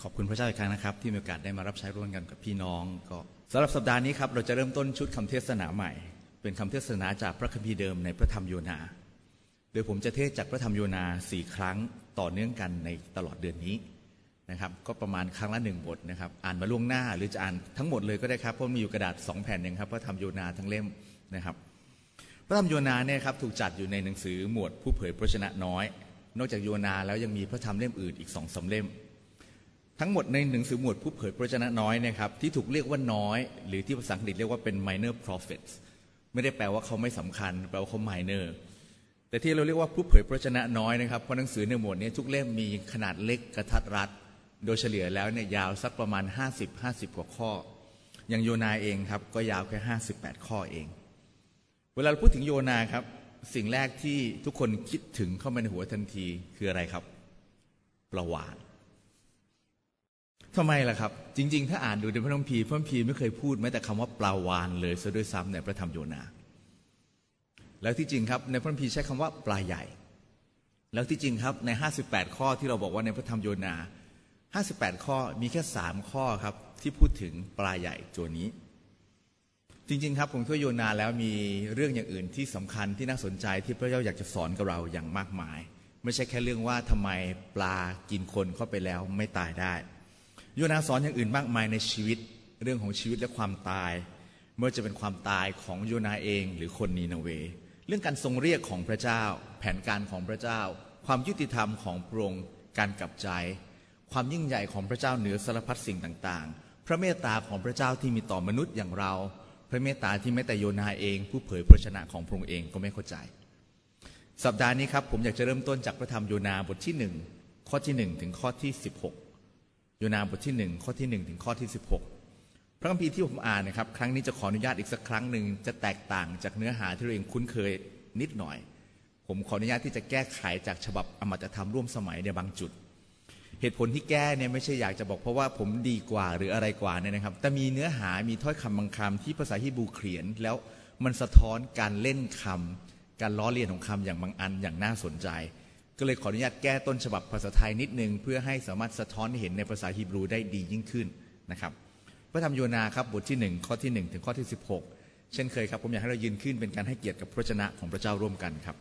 ขอบคุณพระเจ้าอีกครั้งนะครับที่มีโอกาสได้มารับใช้ร่วมกันกับพี่น้องก็สำหรับสัปดาห์นี้ครับเราจะเริ่มต้นชุดคำเทศนาใหม่เป็นคำเทศนาจากพระคัมภีร์เดิมในพระธรรมโยนาโดยผมจะเทศจากพระธรรมโยนา4ครั้งต่อเนื่องกันในตลอดเดือนนี้นะครับก็ประมาณครั้งละ1บทนะครับอ่านมาล่วงหน้าหรือจะอ่านทั้งหมดเลยก็ได้ครับเพราะมีอยู่กระดาษ2แผ่นเองครับพระธรรมโยนาทั้งเล่มนะครับพระธรรมโยนาเนี่ยครับถูกจัดอยู่ในหนังสือหมวดผู้เผยพระชนะน้อยนอกจากโยนาแล้วยังมีพระธรรมเล่มอื่นอีก2-3 เล่มทั้งหมดในหนังสือหมวดผู้เผยพระชนะน้อยนะครับที่ถูกเรียกว่าน้อยหรือที่ภาษาอังกฤษเรียกว่าเป็น minor prophets ไม่ได้แปลว่าเขาไม่สำคัญแปลว่าเขา minor แต่ที่เราเรียกว่าผู้เผยพระชนะน้อยนะครับเพราะหนังสือในหมวดนี้ทุกเล่มมีขนาดเล็กกระทัดรัดโดยเฉลี่ยแล้วเนี่ยยาวสักประมาณ50กว่าข้ออย่างโยนาเองครับก็ยาวแค่58ข้อเองเวลาเราพูดถึงโยนาครับสิ่งแรกที่ทุกคนคิดถึงเข้ามาในหัวทันทีคืออะไรครับประวัติทำไมล่ะครับจริงๆถ้าอ่านดูในพระคัมภีร์ไม่เคยพูดแม้แต่คำว่าปลาวาฬเลยซะด้วยซ้ำในพระธรรมโยนาแล้วที่จริงครับในพระคัมภีร์ใช้คำว่าปลาใหญ่แล้วที่จริงครับใน58ข้อที่เราบอกว่าในพระธรรมโยนา58ข้อมีแค่3ข้อครับที่พูดถึงปลาใหญ่ตัวนี้จริงๆครับผมคิดว่าโยนาแล้วมีเรื่องอย่างอื่นที่สำคัญที่น่าสนใจที่พระเจ้าอยากจะสอนกับเราอย่างมากมายไม่ใช่แค่เรื่องว่าทำไมปลากินคนเข้าไปแล้วไม่ตายได้โยนาสอนอย่างอื่นมากมายในชีวิตเรื่องของชีวิตและความตายไม่ว่าจะเป็นความตายของโยนาเองหรือคนนีนาเวเรื่องการทรงเรียกของพระเจ้าแผนการของพระเจ้าความยุติธรรมของพระองค์การกลับใจความยิ่งใหญ่ของพระเจ้าเหนือสารพัดสิ่งต่างๆพระเมตตาของพระเจ้าที่มีต่อมนุษย์อย่างเราพระเมตตาที่แม้แต่โยนาเองผู้เผยพระชนะของพระองค์เองก็ไม่เข้าใจสัปดาห์นี้ครับผมอยากจะเริ่มต้นจากพระธรรมโยนาบทที่1ข้อที่1ถึงข้อที่16โยนาบทที่1ข้อที่1ถึงข้อที่16พระคัมภีร์ที่ผมอ่านนะครับครั้งนี้จะขออนุญาตอีกสักครั้งหนึ่งจะแตกต่างจากเนื้อหาที่เราเองคุ้นเคยนิดหน่อยผมขออนุญาตที่จะแก้ไขจากฉบับอมตะธรรมร่วมสมัยในบางจุดเหตุผลที่แก้เนี่ยไม่ใช่อยากจะบอกเพราะว่าผมดีกว่าหรืออะไรกว่าเนี่ยนะครับแต่มีเนื้อหามีถ้อยคำบางคำที่ภาษาฮีบรูเขียนแล้วมันสะท้อนการเล่นคำการล้อเลียนของคำอย่างบางอันอย่างน่าสนใจก็เลยขออนุญาตแก้ต้นฉบับภาษาไทยนิดนึงเพื่อให้สามารถสะท้อนให้เห็นในภาษาฮีบรูได้ดียิ่งขึ้นนะครับพระธรรมโยนาครับบทที่1ข้อที่1ถึงข้อที่16เช่นเคยครับผมอยากให้เรายืนขึ้นเป็นการให้เกียรติกับพระวจนะของพระเจ้าร่วมกันครับ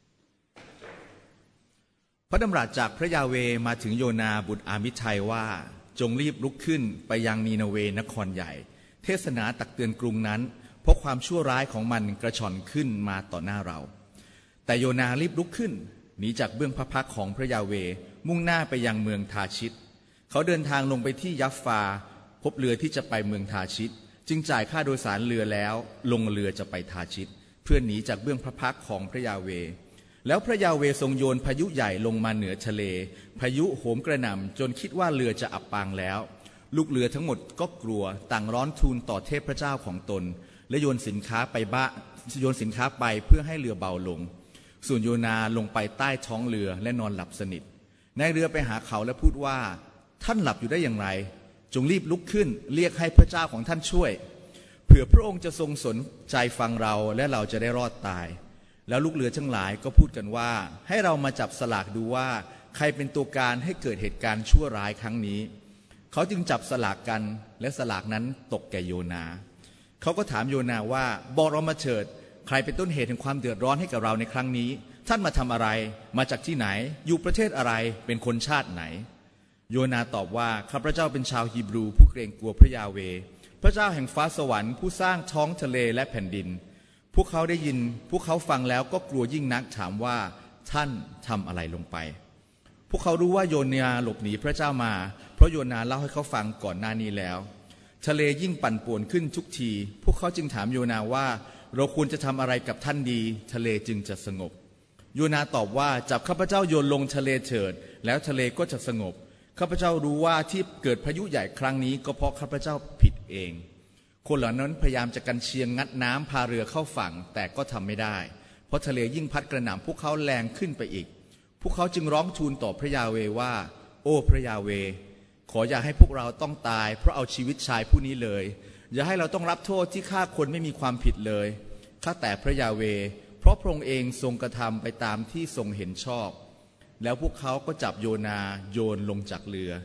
พระดำรัสจากพระยาเวห์มาถึงโยนาบุตรอามิทัยว่าจงรีบลุกขึ้นไปยังนีนาเวนครใหญ่เทศนาตักเตือนกรุงนั้นเพราะความชั่วร้ายของมันกระชอนขึ้นมาต่อหน้าเราแต่โยนารีบลุกขึ้นหนีจากเบื้องพระพักของพระยาเวห์มุ่งหน้าไปยังเมืองทาชิตเขาเดินทางลงไปที่ยัฟฟาพบเรือที่จะไปเมืองทาชิตจึงจ่ายค่าโดยสารเรือแล้วลงเรือจะไปทาชิตเพื่อหนีจากเบื้องพระพักของพระยาเวห์แล้วพระยาเวห์ทรงโยนพายุใหญ่ลงมาเหนือทะเลพายุโหมกระหน่ำจนคิดว่าเรือจะอับปางแล้วลูกเรือทั้งหมดก็กลัวต่างร้อนทูลต่อเทพเจ้าของตนและโยนสินค้าไปเพื่อให้เรือเบาลงส่วนโยนาลงไปใต้ท้องเรือและนอนหลับสนิทนายเรือไปหาเขาและพูดว่าท่านหลับอยู่ได้อย่างไรจงรีบลุกขึ้นเรียกให้พระเจ้าของท่านช่วยเผื่อพระองค์จะทรงสนใจฟังเราและเราจะได้รอดตายแล้วลูกเรือทั้งหลายก็พูดกันว่าให้เรามาจับสลากดูว่าใครเป็นตัวการให้เกิดเหตุการณ์ชั่วร้ายครั้งนี้เขาจึงจับสลากกันและสลากนั้นตกแก่โยนาเขาก็ถามโยนาว่าบอกเรามาเถิดใครเป็นต้นเหตุแห่งความเดือดร้อนให้กับเราในครั้งนี้ท่านมาทำอะไรมาจากที่ไหนอยู่ประเทศอะไรเป็นคนชาติไหนโยนาตอบว่าข้าพเจ้าเป็นชาวฮีบรูผู้เกรงกลัวพระยาเวห์พระเจ้าแห่งฟ้าสวรรค์ผู้สร้างท้องทะเลและแผ่นดินพวกเขาฟังแล้วก็กลัวยิ่งนักถามว่าท่านทำอะไรลงไปพวกเขารู้ว่าโยนาหลบหนีพระเจ้ามาเพราะโยนาเล่าให้เขาฟังก่อนหน้านี้แล้วทะเลยิ่งปั่นป่วนขึ้นทุกทีพวกเขาจึงถามโยนาว่าเราควรจะทำอะไรกับท่านดีทะเลจึงจะสงบโยนาตอบว่าจับข้าพเจ้าโยนลงทะเลเถิดแล้วทะเลก็จะสงบข้าพเจ้ารู้ว่าที่เกิดพายุใหญ่ครั้งนี้ก็เพราะข้าพเจ้าผิดเองคนเหล่านั้นพยายามจะกันเชียงงัดน้ำพาเรือเข้าฝั่งแต่ก็ทำไม่ได้เพราะทะเลยิ่งพัดกระหน่ำพวกเขาแรงขึ้นไปอีกพวกเขาจึงร้องทูลต่อพระยาเวห์ว่าโอ้พระยาเวห์ขออย่าให้พวกเราต้องตายเพราะเอาชีวิตชายผู้นี้เลยอย่าให้เราต้องรับโทษที่ฆ่าคนไม่มีความผิดเลยข้าแต่พระยาเวห์เพราะพระองค์เองทรงกระทำไปตามที่ทรงเห็นชอบแล้วพวกเขาก็จับโยนาโยนลงจากเรือ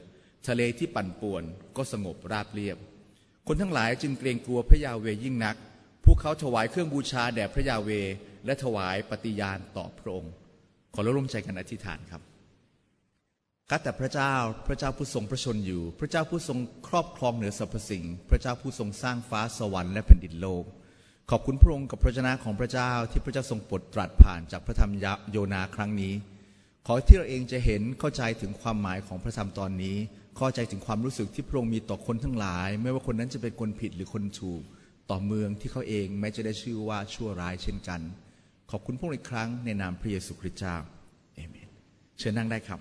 ทะเลที่ปั่นป่วนก็สงบราบเรียบคนทั้งหลายจึงเกรงกลัวพระยาเวห์ยิ่งนักพวกเขาถวายเครื่องบูชาแด่พระยาเวห์และถวายปฏิญาณต่อพระองค์ขอร่วมใจกันอธิษฐานครับข้าแต่พระเจ้าผู้ทรงพระชนอยู่พระเจ้าผู้ทรงครอบครองเหนือสรรพสิ่งพระเจ้าผู้ทรงสร้างฟ้าสวรรค์และแผ่นดินโลกขอบคุณพระองค์กับพระวจนะของพระเจ้าที่พระเจ้าทรงโปรดตรัสผ่านจากพระธรรมโยนาครั้งนี้ขอที่เราเองจะเห็นเข้าใจถึงความหมายของพระธรรมตอนนี้เข้าใจถึงความรู้สึกที่พระองค์มีต่อคนทั้งหลายไม่ว่าคนนั้นจะเป็นคนผิดหรือคนถูกต่อเมืองที่เขาเองแม้จะได้ชื่อว่าชั่วร้ายเช่นกันขอบคุณพระองค์อีกครั้งในนามพระเยซูคริสต์เจ้าเอเมนเชิญนั่งได้ครับ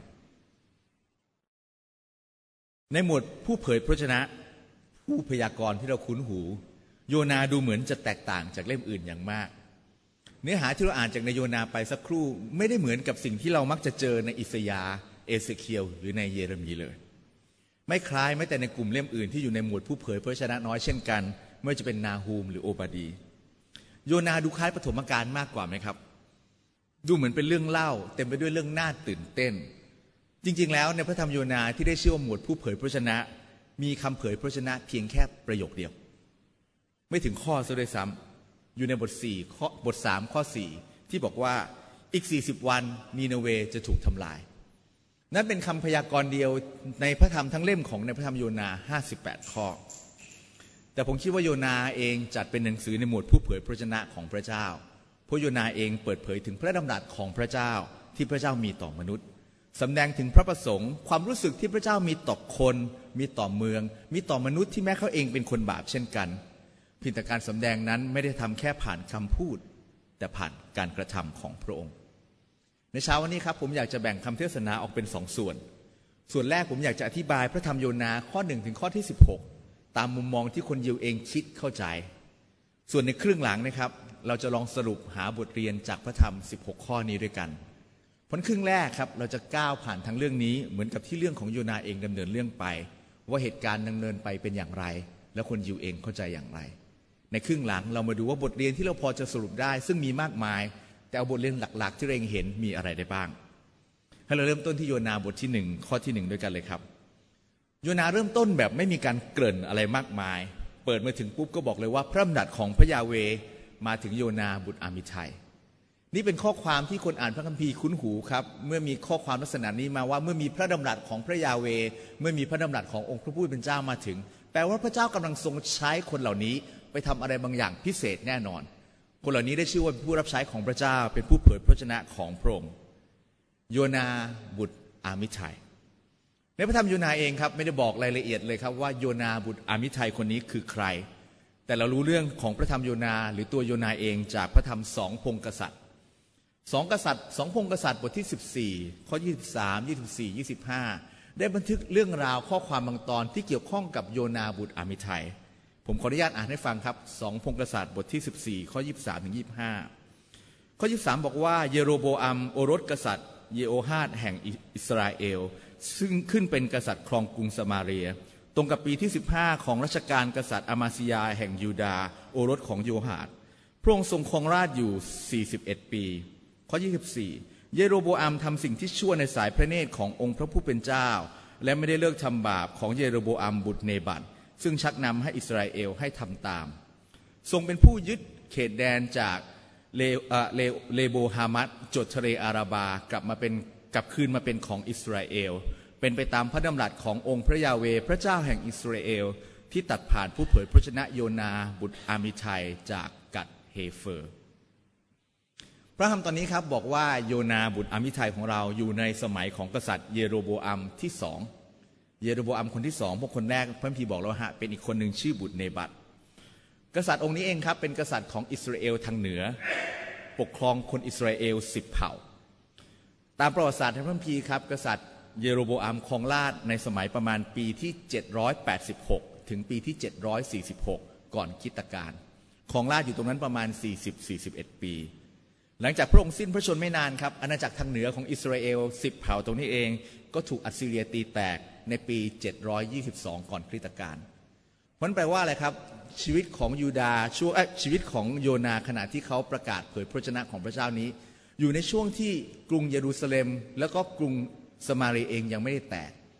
ในหมวดผู้เผยพระวจนะผู้พยากรณ์ที่เราคุ้นหูโยนาดูเหมือนจะแตกต่างจากเล่มอื่นอย่างมากเนื้อหาที่เราอ่านจากในโยนาไปสักครู่ไม่ได้เหมือนกับสิ่งที่เรามักจะเจอในอิสยาห์เอเสเคียลหรือในเยเรมีเลยไม่คล้ายแม้แต่ในกลุ่มเล่มอื่นที่อยู่ในหมวดผู้เผยพระวจนะน้อยเช่นกันไม่ว่าจะเป็นนาฮูมหรือโอบาดีโยนาดูคล้ายปฐมกาลมากกว่าไหมครับดูเหมือนเป็นเรื่องเล่าเต็มไปด้วยเรื่องน่าตื่นเต้นจริงๆแล้วในพระธรรมโยนาที่ได้ชื่อว่าหมวดผู้เผยพระวจนะมีคำเผยพระวจนะเพียงแค่ประโยคเดียวไม่ถึงข้อซะด้วยซ้ำอยู่ในบท3 ข้อ 4ที่บอกว่าอีก40 วันนีนาเวจะถูกทำลายนั่นเป็นคำพยากรณ์เดียวในพระธรรมทั้งเล่มของในพระธรรมโยนา58 ข้อแต่ผมคิดว่าโยนาเองจัดเป็นหนังสือในหมวดผู้เผยพระวจนะของพระเจ้าเพราะโยนาเองเปิดเผยถึงพระดำรัสของพระเจ้าที่พระเจ้ามีต่อมนุษย์สำแดงถึงพระประสงค์ความรู้สึกที่พระเจ้ามีต่อคนมีต่อเมืองมีต่อมนุษย์ที่แม้เขาเองเป็นคนบาปเช่นกันเพียงแต่การสำแดงนั้นไม่ได้ทำแค่ผ่านคำพูดแต่ผ่านการกระทำของพระองค์ในเช้าวันนี้ครับผมอยากจะแบ่งคำเทศนาออกเป็น2 ส่วนแรกผมอยากจะอธิบายพระธรรมโยนาข้อ1ถึงข้อที่16ตามมุมมองที่คนยิวเองคิดเข้าใจส่วนในครึ่งหลังนะครับเราจะลองสรุปหาบทเรียนจากพระธรรม16 ข้อนี้ด้วยกันผลครึ่งแรกครับเราจะก้าวผ่านทั้งเรื่องนี้เหมือนกับที่เรื่องของโยนาเองดำเนินเรื่องไปว่าเหตุการณ์ดำเนินไปเป็นอย่างไรและคนยิวเองเข้าใจอย่างไรในครึ่งหลังเรามาดูว่าบทเรียนที่เราพอจะสรุปได้ซึ่งมีมากมายแต่เอาบทเรียนหลักๆที่เราเห็นมีอะไรได้บ้างให้เราเริ่มต้นที่โยนาบทที่1ข้อที่1ด้วยกันเลยครับโยนาเริ่มต้นแบบไม่มีการเกริ่นอะไรมากมายเปิดมาถึงปุ๊บก็บอกเลยว่าพระดำรัสของพระยาเวห์มาถึงโยนาบุตรอามิทัยนี่เป็นข้อความที่คนอ่านพระคัมภีร์คุ้นหูครับเมื่อมีข้อความลักษณะนี้มาว่าเมื่อมีพระดำรัสของพระยาเวห์เมื่อมีพระดำรัสขององค์พระผู้เป็นเจ้ามาถึงแปลว่าพระเจ้ากำลังทรงใช้คนเหล่านี้ไปทำอะไรบางอย่างพิเศษแน่นอนคนเหล่านี้ได้ชื่อว่าผู้รับใช้ของพระเจ้าเป็นผู้เผยพระวจนะของพระองค์โยนาบุตรอามิทัยในพระธรรมโยนาเองครับไม่ได้บอกรายละเอียดเลยครับว่าโยนาบุตรอามิทัยคนนี้คือใครแต่เรารู้เรื่องของพระธรรมโยนาหรือตัวโยนาเองจากพระธรรม2 พงศ์กษัตริย์2 พงศ์กษัตริย์บทที่14ข้อ23 24 25ได้บันทึกเรื่องราวข้อความบางตอนที่เกี่ยวข้องกับโยนาบุตรอามิทัยผมขออนุญาตอ่านให้ฟังครับ2 พงศ์กษัตริย์บทที่14ข้อ23 ถึง 25ข้อ23บอกว่าเยโรโบอัมโอรสกษัตริย์เยโอฮาดแห่งอิสราเอลซึ่งขึ้นเป็นกษัตริย์ครองกรุงสมาเรียตรงกับปีที่15ของรัชกาลกษัตริย์อามาซิยาแห่งยูดาห์โอรสของโยฮาดพระองค์ทรงครองราชอยู่41 ปีข้อ24เยโรโบอัมทำสิ่งที่ชั่วในสายพระเนตรขององค์พระผู้เป็นเจ้าและไม่ได้เลิกทำบาปของเยโรโบอัมบุตรเนบัตซึ่งชักนำให้อิสราเอลให้ทำตามทรงเป็นผู้ยึดเขตแดนจากเลโบฮามัตจดทะเลอาราบากลับคืนมาเป็นของอิสราเอลเป็นไปตามพระดำรัสขององค์พระยาเวห์พระเจ้าแห่งอิสราเอลที่ตัดผ่านผู้เผยพระวจนะโยนาบุตรอามิทัยจากกัดเฮเฟอร์พระธรรมตอนนี้ครับบอกว่าโยนาบุตรอามิทัยของเราอยู่ในสมัยของกษัตริย์เยโรโบอัมที่2เยโรโบอัมคนที่2พวกคนแรกพระคัมภีร์บอกแล้วฮะเป็นอีกคนหนึ่งชื่อบุตรเนบัตกษัตริย์องค์นี้เองครับเป็นกษัตริย์ของอิสราเอลทางเหนือปกครองคนอิสราเอล10 เผ่าตามประวัติศาสตร์ในพระคัมภีร์ครับกษัตริย์เยโรโบอัมครองราชย์ในสมัยประมาณปีที่786ถึงปีที่746ก่อนคริสตกาลครองราชย์อยู่ตรงนั้นประมาณ40-41 ปีหลังจากพระองค์สิ้นพระชนม์ไม่นานครับอาณาจักรทางเหนือของอิสราเอล10 เผ่าตรงนี้เองก็ถูกอัสซีเรียตีแตกในปี722ก่อนคริสตกาลมันแปลว่าอะไรครับชีวิตของยูดาห์ชีวิตของโยนาขณะที่เขาประกาศเผยพระวจนะของพระเจ้านี้อยู่ในช่วงที่กรุงเยรูซาเล็มแล้วก็กรุงสมาเรียเองยังไม่ได้แตก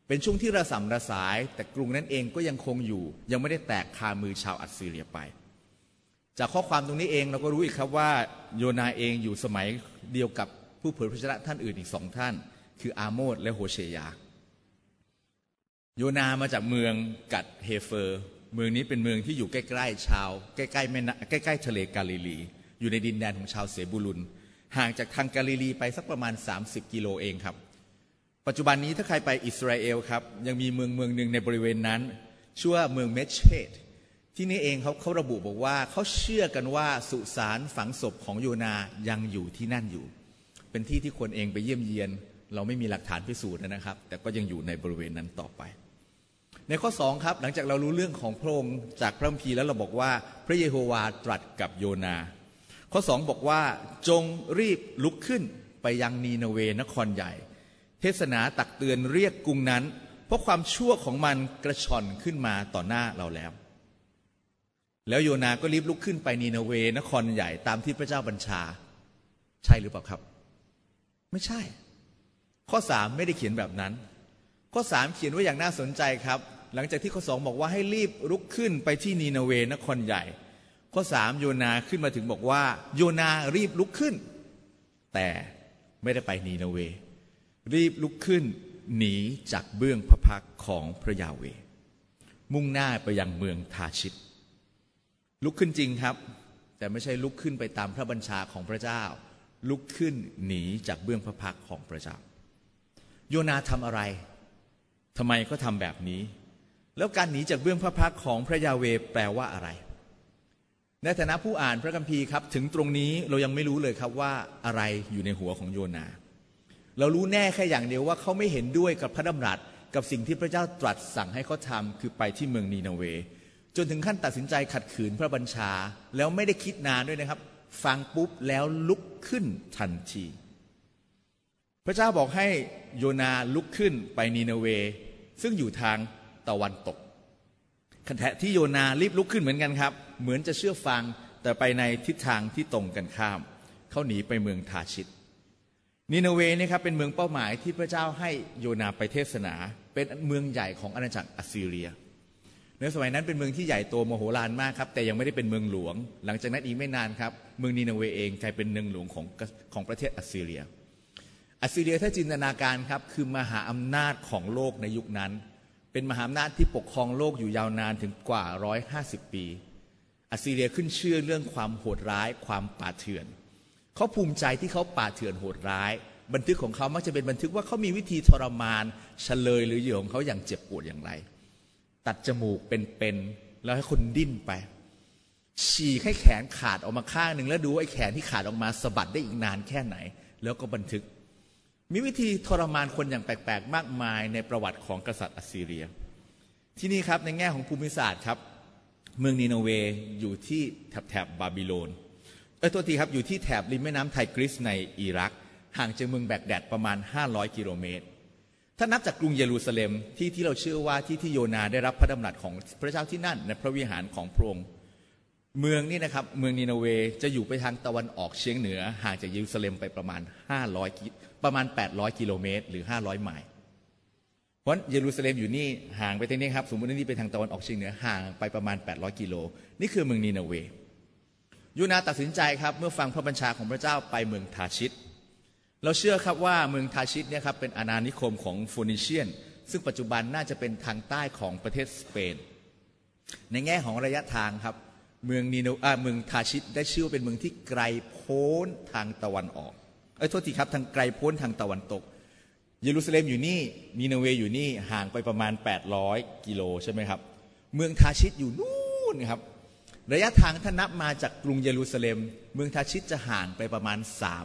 เป็นช่วงที่ระส่ำระสายแต่กรุงนั้นเองก็ยังคงอยู่ยังไม่ได้แตกคามือชาวอัสซีเรียไปจากข้อความตรงนี้เองเราก็รู้อีกครับว่าโยนาเองอยู่สมัยเดียวกับผู้เผยพระชนะท่านอื่นอีก2ท่านคืออาโมสและโฮเชยาโยนามาจากเมืองกัดเฮเฟอร์เมืองนี้เป็นเมืองที่อยู่ใกล้ๆชาวใกล้ๆแม่น้ำใกล้ๆทะเลกาลิลีอยู่ในดินแดนของชาวเซบูลุนห่างจากทางกาลิลีไปสักประมาณ30กิโลเองครับปัจจุบันนี้ถ้าใครไปอิสราเอลครับยังมีเมืองหนึ่งในบริเวณนั้นชื่อว่าเมืองเมเชตที่นี่เองเขาระบุบอกว่าเขาเชื่อกันว่าสุสานฝังศพของโยนายังอยู่ที่นั่นอยู่เป็นที่ที่คนเองไปเยี่ยมเยียนเราไม่มีหลักฐานพิสูจน์นะครับแต่ก็ยังอยู่ในบริเวณนั้นต่อไปในข้อ2ครับหลังจากเรารู้เรื่องของพระองค์จากพระคัมภีร์แล้วเราบอกว่าพระเยโฮวาตรัสกับโยนาข้อ2บอกว่าจงรีบลุกขึ้นไปยังนีนาเวนครใหญ่เทศนาตักเตือนเรียกกรุงนั้นเพราะความชั่วของมันกระชอนขึ้นมาต่อหน้าเราแล้วโยนาก็รีบลุกขึ้นไปนีนาเวนครใหญ่ตามที่พระเจ้าบัญชาใช่หรือเปล่าครับไม่ใช่ข้อ3ไม่ได้เขียนแบบนั้นข้อ3เขียนไว้อย่างน่าสนใจครับหลังจากที่ข้อ2บอกว่าให้รีบลุกขึ้นไปที่นีนาเวนครใหญ่ข้อ3โยนาขึ้นมาถึงบอกว่าโยนารีบลุกขึ้นแต่ไม่ได้ไปนีนาเวรีบลุกขึ้นหนีจากเบื้องพระพักตร์ของพระยาเวห์มุ่งหน้าไปยังเมืองทาชิตลุกขึ้นจริงครับแต่ไม่ใช่ลุกขึ้นไปตามพระบัญชาของพระเจ้าลุกขึ้นหนีจากเบื้องพระพักตร์ของพระเจ้าโยนาทำอะไรทำไมก็ทำแบบนี้แล้วการหนีจากเบื้องพระพักตร์ของพระยาเวห์แปลว่าอะไรในฐานะผู้อ่านพระคัมภีร์ครับถึงตรงนี้เรายังไม่รู้เลยครับว่าอะไรอยู่ในหัวของโยนาเรารู้แน่แค่อย่างเดียวว่าเขาไม่เห็นด้วยกับพระดำรัสกับสิ่งที่พระเจ้าตรัสสั่งให้เขาทำคือไปที่เมืองนีนาเวจนถึงขั้นตัดสินใจขัดขืนพระบัญชาแล้วไม่ได้คิดนานด้วยนะครับฟังปุ๊บแล้วลุกขึ้นทันทีพระเจ้าบอกให้โยนาลุกขึ้นไปนีนาเวซึ่งอยู่ทางตะวันตกขณะที่โยนารีบลุกขึ้นเหมือนกันครับเหมือนจะเชื่อฟังแต่ไปในทิศทางที่ตรงกันข้ามเขาหนีไปเมืองทาชิตนีนาเวนี่ครับเป็นเมืองเป้าหมายที่พระเจ้าให้โยนาไปเทศนาเป็นเมืองใหญ่ของอาณาจักรอัสซีเรียในสมัยนั้นเป็นเมืองที่ใหญ่โตมโหฬารมากครับแต่ยังไม่ได้เป็นเมืองหลวงหลังจากนั้นอีกไม่นานครับเมืองนีนาเวเองกลายเป็นเมืองหลวงของประเทศอัสซีเรียอัสซีเรียถ้าจินตนาการครับคือมหาอำนาจของโลกในยุคนั้นเป็นมหาอำนาจที่ปกครองโลกอยู่ยาวนานถึงกว่า150ปีอัสซีเรียขึ้นชื่อเรื่องความโหดร้ายความป่าเถื่อนเขาภูมิใจที่เขาป่าเถื่อนโหดร้ายบันทึกของเขามักจะเป็นบันทึกว่าเขามีวิธีทรมานเฉลยหรือเหยื่อของเขาอย่างเจ็บปวดอย่างไรตัดจมูกเป็นแล้วให้คนดิ้นไปฉีกให้แขนขาดออกมาข้างหนึ่งแล้วดูว่าไอ้แขนที่ขาดออกมาสะบัดได้อีกนานแค่ไหนแล้วก็บันทึกมีวิธีทรมานคนอย่างแปลกๆมากมายในประวัติของกษัตริย์อัสซีเรียที่นี่ครับในแง่ของภูมิศาสตร์ครับเมืองนีนาเวอยู่ที่แถบบาบิโลนตัวทีครับอยู่ที่แถบริมแม่น้ำไทกริสในอิรักห่างจากเมืองแบกแดดประมาณ500กิโลเมตรถ้านับจากกรุงเยรูซาเล็มที่เราเชื่อว่าที่โยนาได้รับพระดำรัสของพระเจ้าที่นั่นในพระวิหารของพระองค์เมืองนี่นะครับเมืองนีนาเวจะอยู่ไปทางตะวันออกเฉียงเหนือห่างจากเยรูซาเล็มไปประมาณ800กิโลเมตรหรือ500ไมล์เพราะเยรูซาเล็มอยู่นี่ห่างไปทางนี้ครับสมมตินี่ไปทางตะวันออกเฉียงเหนือห่างไปประมาณ800กิโลนี่คือเมืองนีนาเวโยนาตัดสินใจครับเมื่อฟังพระบัญชาของพระเจ้าไปเมืองทาชิตเราเชื่อครับว่าเมืองทาชิตเนี่ยครับเป็นอาณานิคมของโฟนิเชียนซึ่งปัจจุบันน่าจะเป็นทางใต้ของประเทศสเปนในแง่ของระยะทางครับเมืองทาชิตได้ชื่อว่าเป็นเมืองที่ไกลโพ้นทางตะวันออกโทษทีครับทางไกลโพ้นทางตะวันตกเยรูซาเล็มอยู่นี่นีนาเวอยู่นี่ห่างไปประมาณ800กิโลใช่ไหมครับเมืองทาชิตอยู่นู่นครับระยะทางถ้านับมาจากกรุงเยรูซาเล็มเมืองทาชิตจะห่างไปประมาณ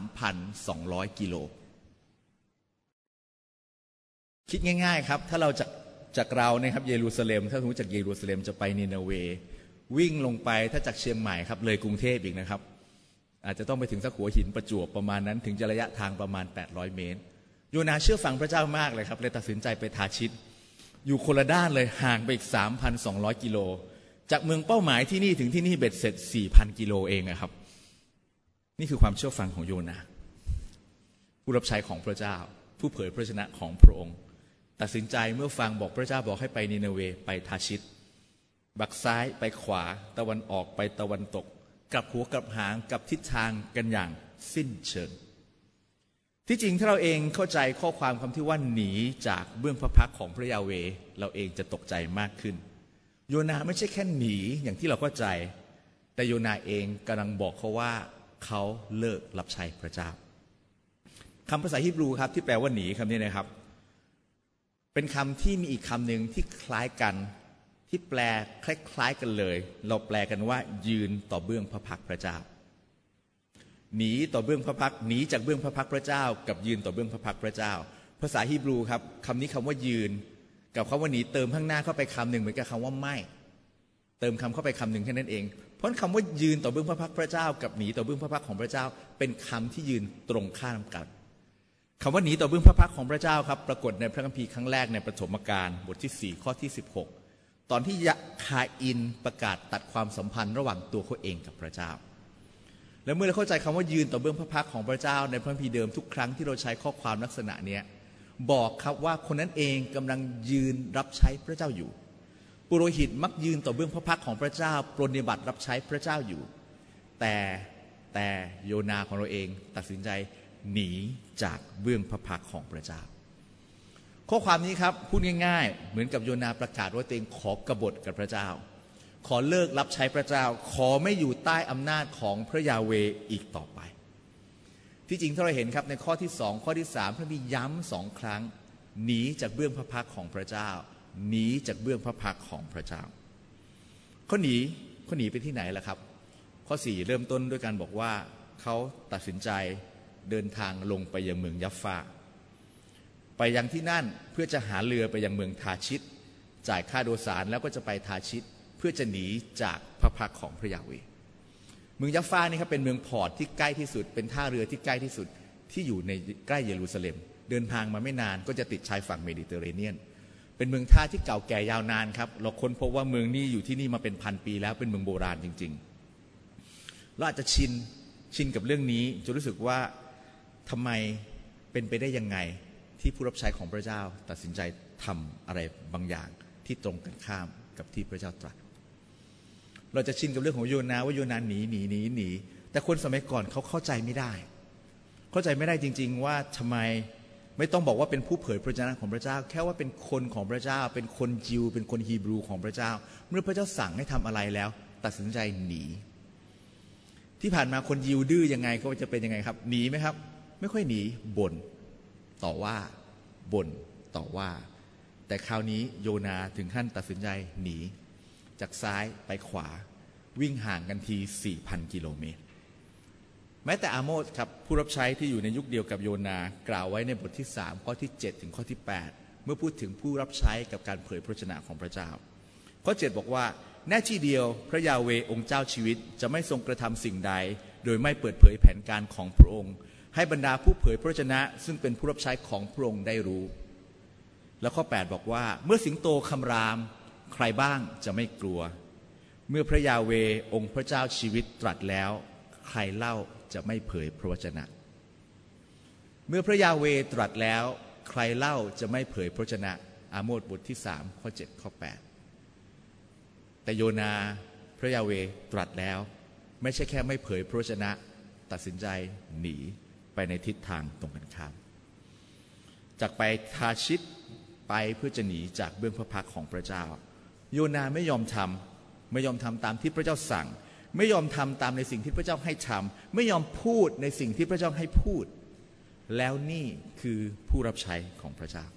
3,200 กิโลคิดง่ายๆครับถ้าเราจากเรานะครับเยรูซาเล็มถ้าสมมติจากเยรูซาเล็มจะไปนีนาเววิ่งลงไปถ้าจากเชียงใหม่ครับเลยกรุงเทพอีกนะครับอาจจะต้องไปถึงสักหัวหินประจวบประมาณนั้นถึงจะระยะทางประมาณ800เมตรโยนาเชื่อฟังพระเจ้ามากเลยครับเลยตัดสินใจไปทาชิตอยู่คนละด้านเลยห่างไปอีก 3,200 กิโลจากเมืองเป้าหมายที่นี่ถึงที่นี่เบ็ดเสร็จ 4,000 กิโลเองนะครับนี่คือความเชื่อฟังของโยนาผู้รับใช้ของพระเจ้าผู้เผยพระชนะของพระองค์ตัดสินใจเมื่อฟังบอกพระเจ้าบอกให้ไปนีนาเวไปทาชิตบักซ้ายไปขวาตะวันออกไปตะวันตกกลับหัวกลับหางกับทิศทางกันอย่างสิ้นเชิงที่จริงถ้าเราเองเข้าใจข้อความคำที่ว่าหนีจากเบื้องพระพักของพระยาเวห์เราเองจะตกใจมากขึ้นโยนาไม่ใช่แค่หนีอย่างที่เราเข้าใจแต่โยนาเองกำลังบอกเขาว่าเขาเลิกรับใช้พระเจ้าคำภาษาฮีบรูครับที่แปลว่าหนีคำนี้นะครับเป็นคำที่มีอีกคำหนึ่งที่คล้ายกันที่แปลคล้ายๆกันเลยเราแปลกันว่ายืนต่อเบื้องพระพักพระเจ้าหนีต่อเบื้องพระพักหนีจากเบื้องพระพักพระเจ้ากับยืนต่อเบื้องพระพักพระเจ้าภาษาฮีบรูครับคำนี้คำว่ายืนกับคำว่าหนีเติมข้างหน้าเข้าไปคำหนึ่งเหมือนกับคำว่าไม่เติมคำเข้าไปคำหนึ่งแค่นั้นเองเพราะคำว่ายืนต่อเบื้องพระพักพระเจ้ากับหนีต่อเบื้องพระพักของพระเจ้าเป็นคำที่ยืนตรงข้ามกันคำว่าหนีต่อเบื้องพระพักของพระเจ้าครับปรากฏในพระคัมภีร์ครั้งแรกในปฐมกาลบทที่4ข้อที่16ตอนที่คาอินประกาศตัดความสัมพันธ์ระหว่างตัวเขาเองกับพระเจ้าและเมื่อเราเข้าใจคำว่ายืนต่อเบื้องพระพักของพระเจ้าในพระคัมภีร์เดิมทุกครั้งที่เราใช้ข้อความลักษณะนี้บอกครับว่าคนนั้นเองกำลังยืนรับใช้พระเจ้าอยู่ปุโรหิตมักยืนต่อเบื้องพระพักของพระเจ้าปรนนิบัติรับใช้พระเจ้าอยู่แต่โยนาของเราเองตัดสินใจหนีจากเบื้องพระพักของพระเจ้าข้อความนี้ครับพูดง่ายๆเหมือนกับโยนาประกาศว่าตัวเองขอกบฏกับพระเจ้าขอเลิกรับใช้พระเจ้าขอไม่อยู่ใต้อำนาจของพระยาเวห์อีกต่อไปที่จริงถ้าเราเห็นครับในข้อที่2ข้อที่3พระบิดาย้ำ2 ครั้งหนีจากเบื้องพระพักของพระเจ้าหนีจากเบื้องพระพักของพระเจ้าเขาหนีไปที่ไหนล่ะครับข้อ4เริ่มต้นด้วยการบอกว่าเขาตัดสินใจเดินทางลงไปยังเมืองยัฟฟาไปยังที่นั่นเพื่อจะหาเรือไปยังเมืองทาชิตจ่ายค่าโดยสารแล้วก็จะไปทาชิตเพื่อจะหนีจากพระพักของพระยาเวห์เมืองยัฟฟานี่ครับเป็นเมืองพอร์ตที่ใกล้ที่สุดเป็นท่าเรือที่ใกล้ที่สุดที่อยู่ในใกล้เยรูซาเล็มเดินทางมาไม่นานก็จะติดชายฝั่งเมดิเตอร์เรเนียนเป็นเมืองท่าที่เก่าแก่ยาวนานครับเราค้นพบว่าเมืองนี้อยู่ที่นี่มาเป็น1,000 ปีแล้วเป็นเมืองโบราณจริงๆเราอาจจะชินกับเรื่องนี้จนรู้สึกว่าทำไมเป็นไปได้ยังไงที่ผู้รับใช้ของพระเจ้าตัดสินใจทำอะไรบางอย่างที่ตรงกันข้ามกับที่พระเจ้าตรัสเราจะชินกับเรื่องของโยนาว่าโยนาหนีแต่คนสมัยก่อนเขาเข้าใจไม่ได้จริงๆว่าทำไมไม่ต้องบอกว่าเป็นผู้เผยพระวจนะของพระเจ้าแค่ว่าเป็นคนของพระเจ้าเป็นคนยิวเป็นคนฮีบรูของพระเจ้าเมื่อพระเจ้าสั่งให้ทำอะไรแล้วตัดสินใจหนีที่ผ่านมาคนยิวดื้อยังไงเขาจะเป็นยังไงครับหนีไหมครับไม่ค่อยหนีบ่นต่อว่าแต่คราวนี้โยนาถึงขั้นตัดสินใจหนีจากซ้ายไปขวาวิ่งห่างกันที 4,000 กิโลเมตรแม้แต่อาโมสครับผู้รับใช้ที่อยู่ในยุคเดียวกับโยนากล่าวไว้ในบทที่3ข้อที่7ถึงข้อที่8เมื่อพูดถึงผู้รับใช้กับการเผยพระวจนะของพระเจ้าข้อ7บอกว่าแน่ที่เดียวพระยาเวห์องค์เจ้าชีวิตจะไม่ทรงกระทำสิ่งใดโดยไม่เปิดเผยแผนการของพระองค์ให้บรรดาผู้เผยพระวจนะซึ่งเป็นผู้รับใช้ของพระองค์ได้รู้แล้วข้อ8บอกว่าเมื่อสิงโตคำรามใครบ้างจะไม่กลัวเมื่อพระยาเวห์องค์พระเจ้าชีวิตตรัสแล้วใครเล่าจะไม่เผยพระวจนะเมื่อพระยาเวห์ตรัสแล้วใครเล่าจะไม่เผยพระวจนะอาโมสบทที่3ข้อ7ข้อ8แต่โยนาพระยาเวห์ตรัสแล้วไม่ใช่แค่ไม่เผยพระวจนะตัดสินใจหนีไปในทิศทางตรงกันข้ามจากไปทาชิตไปเพื่อจะหนีจากเบื้องพระพักของพระเจ้าโยนาไม่ยอมทำตามที่พระเจ้าสั่งไม่ยอมทำตามในสิ่งที่พระเจ้าให้ทำไม่ยอมพูดในสิ่งที่พระเจ้าให้พูดแล้วนี่คือผู้รับใช้ของพระเจ้า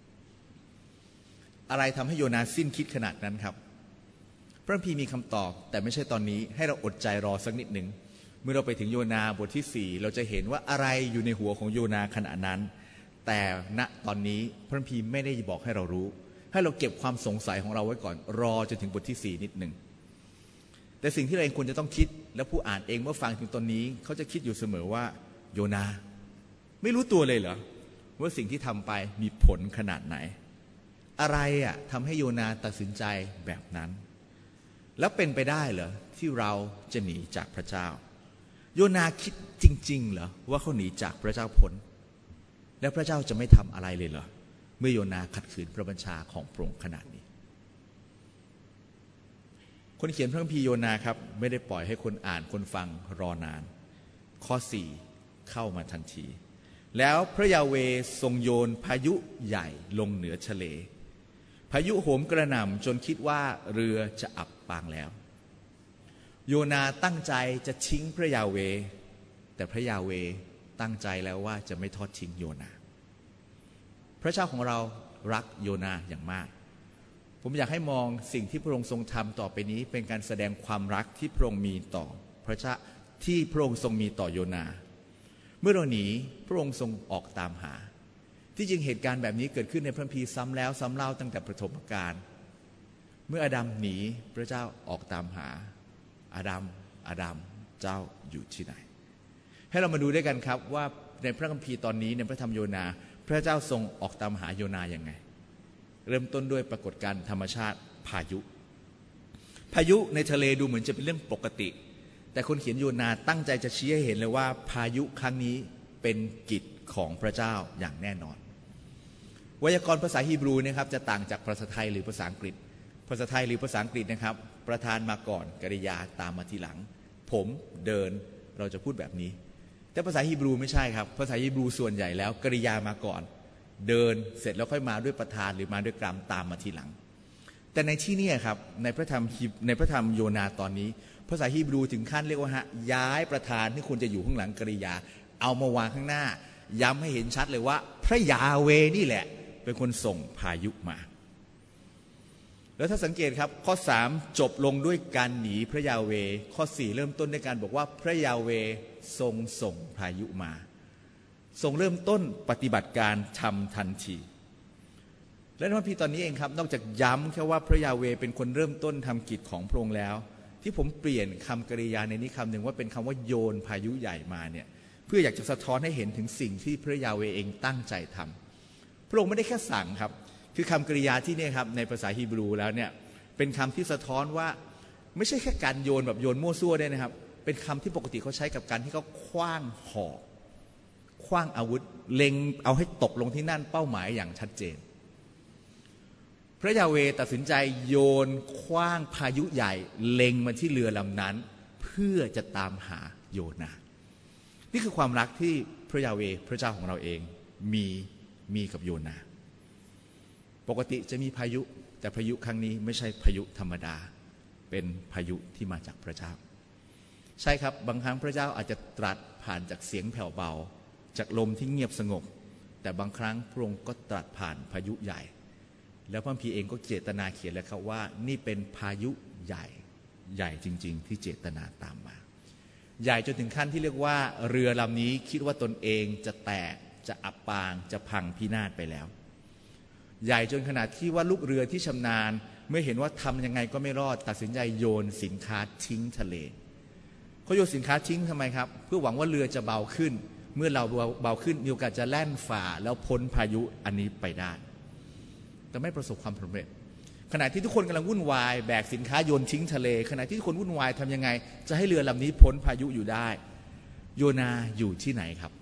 อะไรทำให้โยนาสิ้นคิดขนาดนั้นครับพระคัมภีร์มีคำตอบแต่ไม่ใช่ตอนนี้ให้เราอดใจรอสักนิดหนึ่งเมื่อเราไปถึงโยนาบทที่4เราจะเห็นว่าอะไรอยู่ในหัวของโยนาขณะนั้นแต่ณตอนนี้พระคัมภีร์ไม่ได้บอกให้เรารู้ให้เราเก็บความสงสัยของเราไว้ก่อนรอจนถึงบทที่4นิดหนึ่งแต่สิ่งที่เราเองควรจะต้องคิดและผู้อ่านเองเมื่อฟังถึงตอนนี้เขาจะคิดอยู่เสมอว่าโยนาไม่รู้ตัวเลยเหรอว่าสิ่งที่ทำไปมีผลขนาดไหนอะไรทำให้โยนาตัดสินใจแบบนั้นแล้วเป็นไปได้เหรอที่เราจะหนีจากพระเจ้าโยนาคิดจริงๆเหรอว่าเขาหนีจากพระเจ้าพ้นแล้วพระเจ้าจะไม่ทำอะไรเลยเหรอเมื่อโยนาขัดขืนพระบัญชาของพระองค์ขนาดนี้คนเขียนพระคัมภีร์โยนาครับไม่ได้ปล่อยให้คนอ่านคนฟังรอนานข้อ 4เข้ามาทันทีแล้วพระยาเวห์ทรงโยนพายุใหญ่ลงเหนือทะเลพายุโหมกระหน่ำจนคิดว่าเรือจะอับปางแล้วโยนาตั้งใจจะทิ้งพระยาเวห์แต่พระยาเวห์ตั้งใจแล้วว่าจะไม่ทอดทิ้งโยนาพระเจ้าของเรารักโยนาอย่างมากผมอยากให้มองสิ่งที่พระองค์ทรงทำต่อไปนี้เป็นการแสดงความรักที่พระองค์มีต่อพระเจ้าที่พระองค์ทรงมีต่อโยนาเมื่อเราหนีพระองค์ทรงออกตามหาที่จริงเหตุการณ์แบบนี้เกิดขึ้นในพระคัมภีร์ซ้ำแล้วซ้ำเล่าตั้งแต่ปฐมกาลเมื่ออาดัมหนีพระเจ้าออกตามหาอาดัมเจ้าอยู่ที่ไหนให้เรามาดูด้วยกันครับว่าในพระคัมภีร์ตอนนี้ในพระธรรมโยนาพระเจ้าทรงออกตามหาโยนาอย่างไงเริ่มต้นด้วยปรากฏการณ์ธรรมชาติพายุในทะเลดูเหมือนจะเป็นเรื่องปกติแต่คนเขียนโยนาตั้งใจจะชี้ให้เห็นเลยว่าพายุครั้งนี้เป็นกิจของพระเจ้าอย่างแน่นอนไวยากรณ์ภาษาฮีบรูนะครับจะต่างจากภาษาไทยหรือภาษาอังกฤษภาษาไทยหรือภาษาอังกฤษนะครับประธานมาก่อนกริยาตามมาทีหลังผมเดินเราจะพูดแบบนี้แต่ภาษาฮีบรูไม่ใช่ครับภาษาฮีบรูส่วนใหญ่แล้วกริยามาก่อนเดินเสร็จแล้วค่อยมาด้วยประธานหรือมาด้วยกรรมตามมาทีหลังแต่ในที่นี้ครับในพระธรรมโยนาตอนนี้ภาษาฮีบรูถึงขั้นเรียกว่าย้ายประธานที่ควรจะอยู่ข้างหลังกริยาเอามาวางข้างหน้าย้ำให้เห็นชัดเลยว่าพระยาเวห์นี่แหละเป็นคนส่งพายุมาแล้วถ้าสังเกตครับข้อ 3จบลงด้วยการหนีพระยาเวห์ข้อ 4เริ่มต้นด้วยการบอกว่าพระยาเวห์ทรงส่งพายุมาทรงเริ่มต้นปฏิบัติการทำทันทีและในพระคัมภีร์ตอนนี้เองครับนอกจากย้ำแค่ว่าพระยาเวห์เป็นคนเริ่มต้นทำกิจของพระองค์แล้วที่ผมเปลี่ยนคำกริยาในนี้คำหนึ่งว่าเป็นคำว่าโยนพายุใหญ่มาเนี่ยเพื่ออยากจะสะท้อนให้เห็นถึงสิ่งที่พระยาเวห์เองตั้งใจทำพระองค์ไม่ได้แค่สั่งครับคือคำกริยาที่นี่ครับในภาษาฮีบรูแล้วเนี่ยเป็นคำที่สะท้อนว่าไม่ใช่แค่การโยนแบบโยนมั่วซั่วได้นะครับเป็นคำที่ปกติเขาใช้กับการที่เขาคว้างหอกคว้างอาวุธเล็งเอาให้ตกลงที่นั่นเป้าหมายอย่างชัดเจนพระยาเวห์ตัดสินใจโยนคว้างพายุใหญ่เล็งมาที่เรือลำนั้นเพื่อจะตามหาโยนานี่คือความรักที่พระยาเวห์พระเจ้าของเราเองมีกับโยนาปกติจะมีพายุแต่พายุครั้งนี้ไม่ใช่พายุธรรมดาเป็นพายุที่มาจากพระเจ้าใช่ครับบางครั้งพระเจ้าอาจจะตรัสผ่านจากเสียงแผ่วเบาจากลมที่เงียบสงบแต่บางครั้งพระองค์ก็ตรัสผ่านพายุใหญ่แล้วพระคัมภีร์เองก็เจตนาเขียนแล้วครับว่านี่เป็นพายุใหญ่จริงๆที่เจตนาตามมาใหญ่จนถึงขั้นที่เรียกว่าเรือลำนี้คิดว่าตนเองจะแตกจะอับปางจะพังพินาศไปแล้วใหญ่จนขนาดที่ว่าลูกเรือที่ชำนาญเมื่อเห็นว่าทำยังไงก็ไม่รอดตัดสินใจโยนสินค้าทิ้งทะเลเขาโยนสินค้าทิ้งทำไมครับเพื่อหวังว่าเรือจะเบาขึ้นเมื่อเราเบาขึ้นมีโอกาสจะแล่นฝ่าแล้วพ้นพายุอันนี้ไปได้แต่ไม่ประสบความสำเร็จขณะที่ทุกคนกำลังวุ่นวายแบกสินค้าโยนทิ้งทะเลขณะที่ทุกคนวุ่นวายทำยังไงจะให้เรือลำนี้พ้นพายุอยู่ได้โยนาอยู่ที่ไหนครับ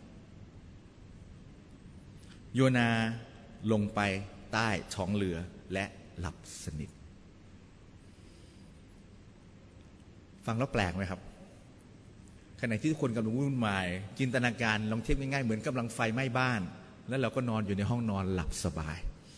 โยนาลงไปใต้ท้องเรือและหลับสนิทฟังแล้วแปลกไหมครับขณะที่ทุกคนกำลังวุ่นวายจินตนาการลองเทียบง่ายๆเหมือนกำลังไฟไหม้บ้านแล้วเราก็นอนอยู่ในห้องนอนหลับสบาย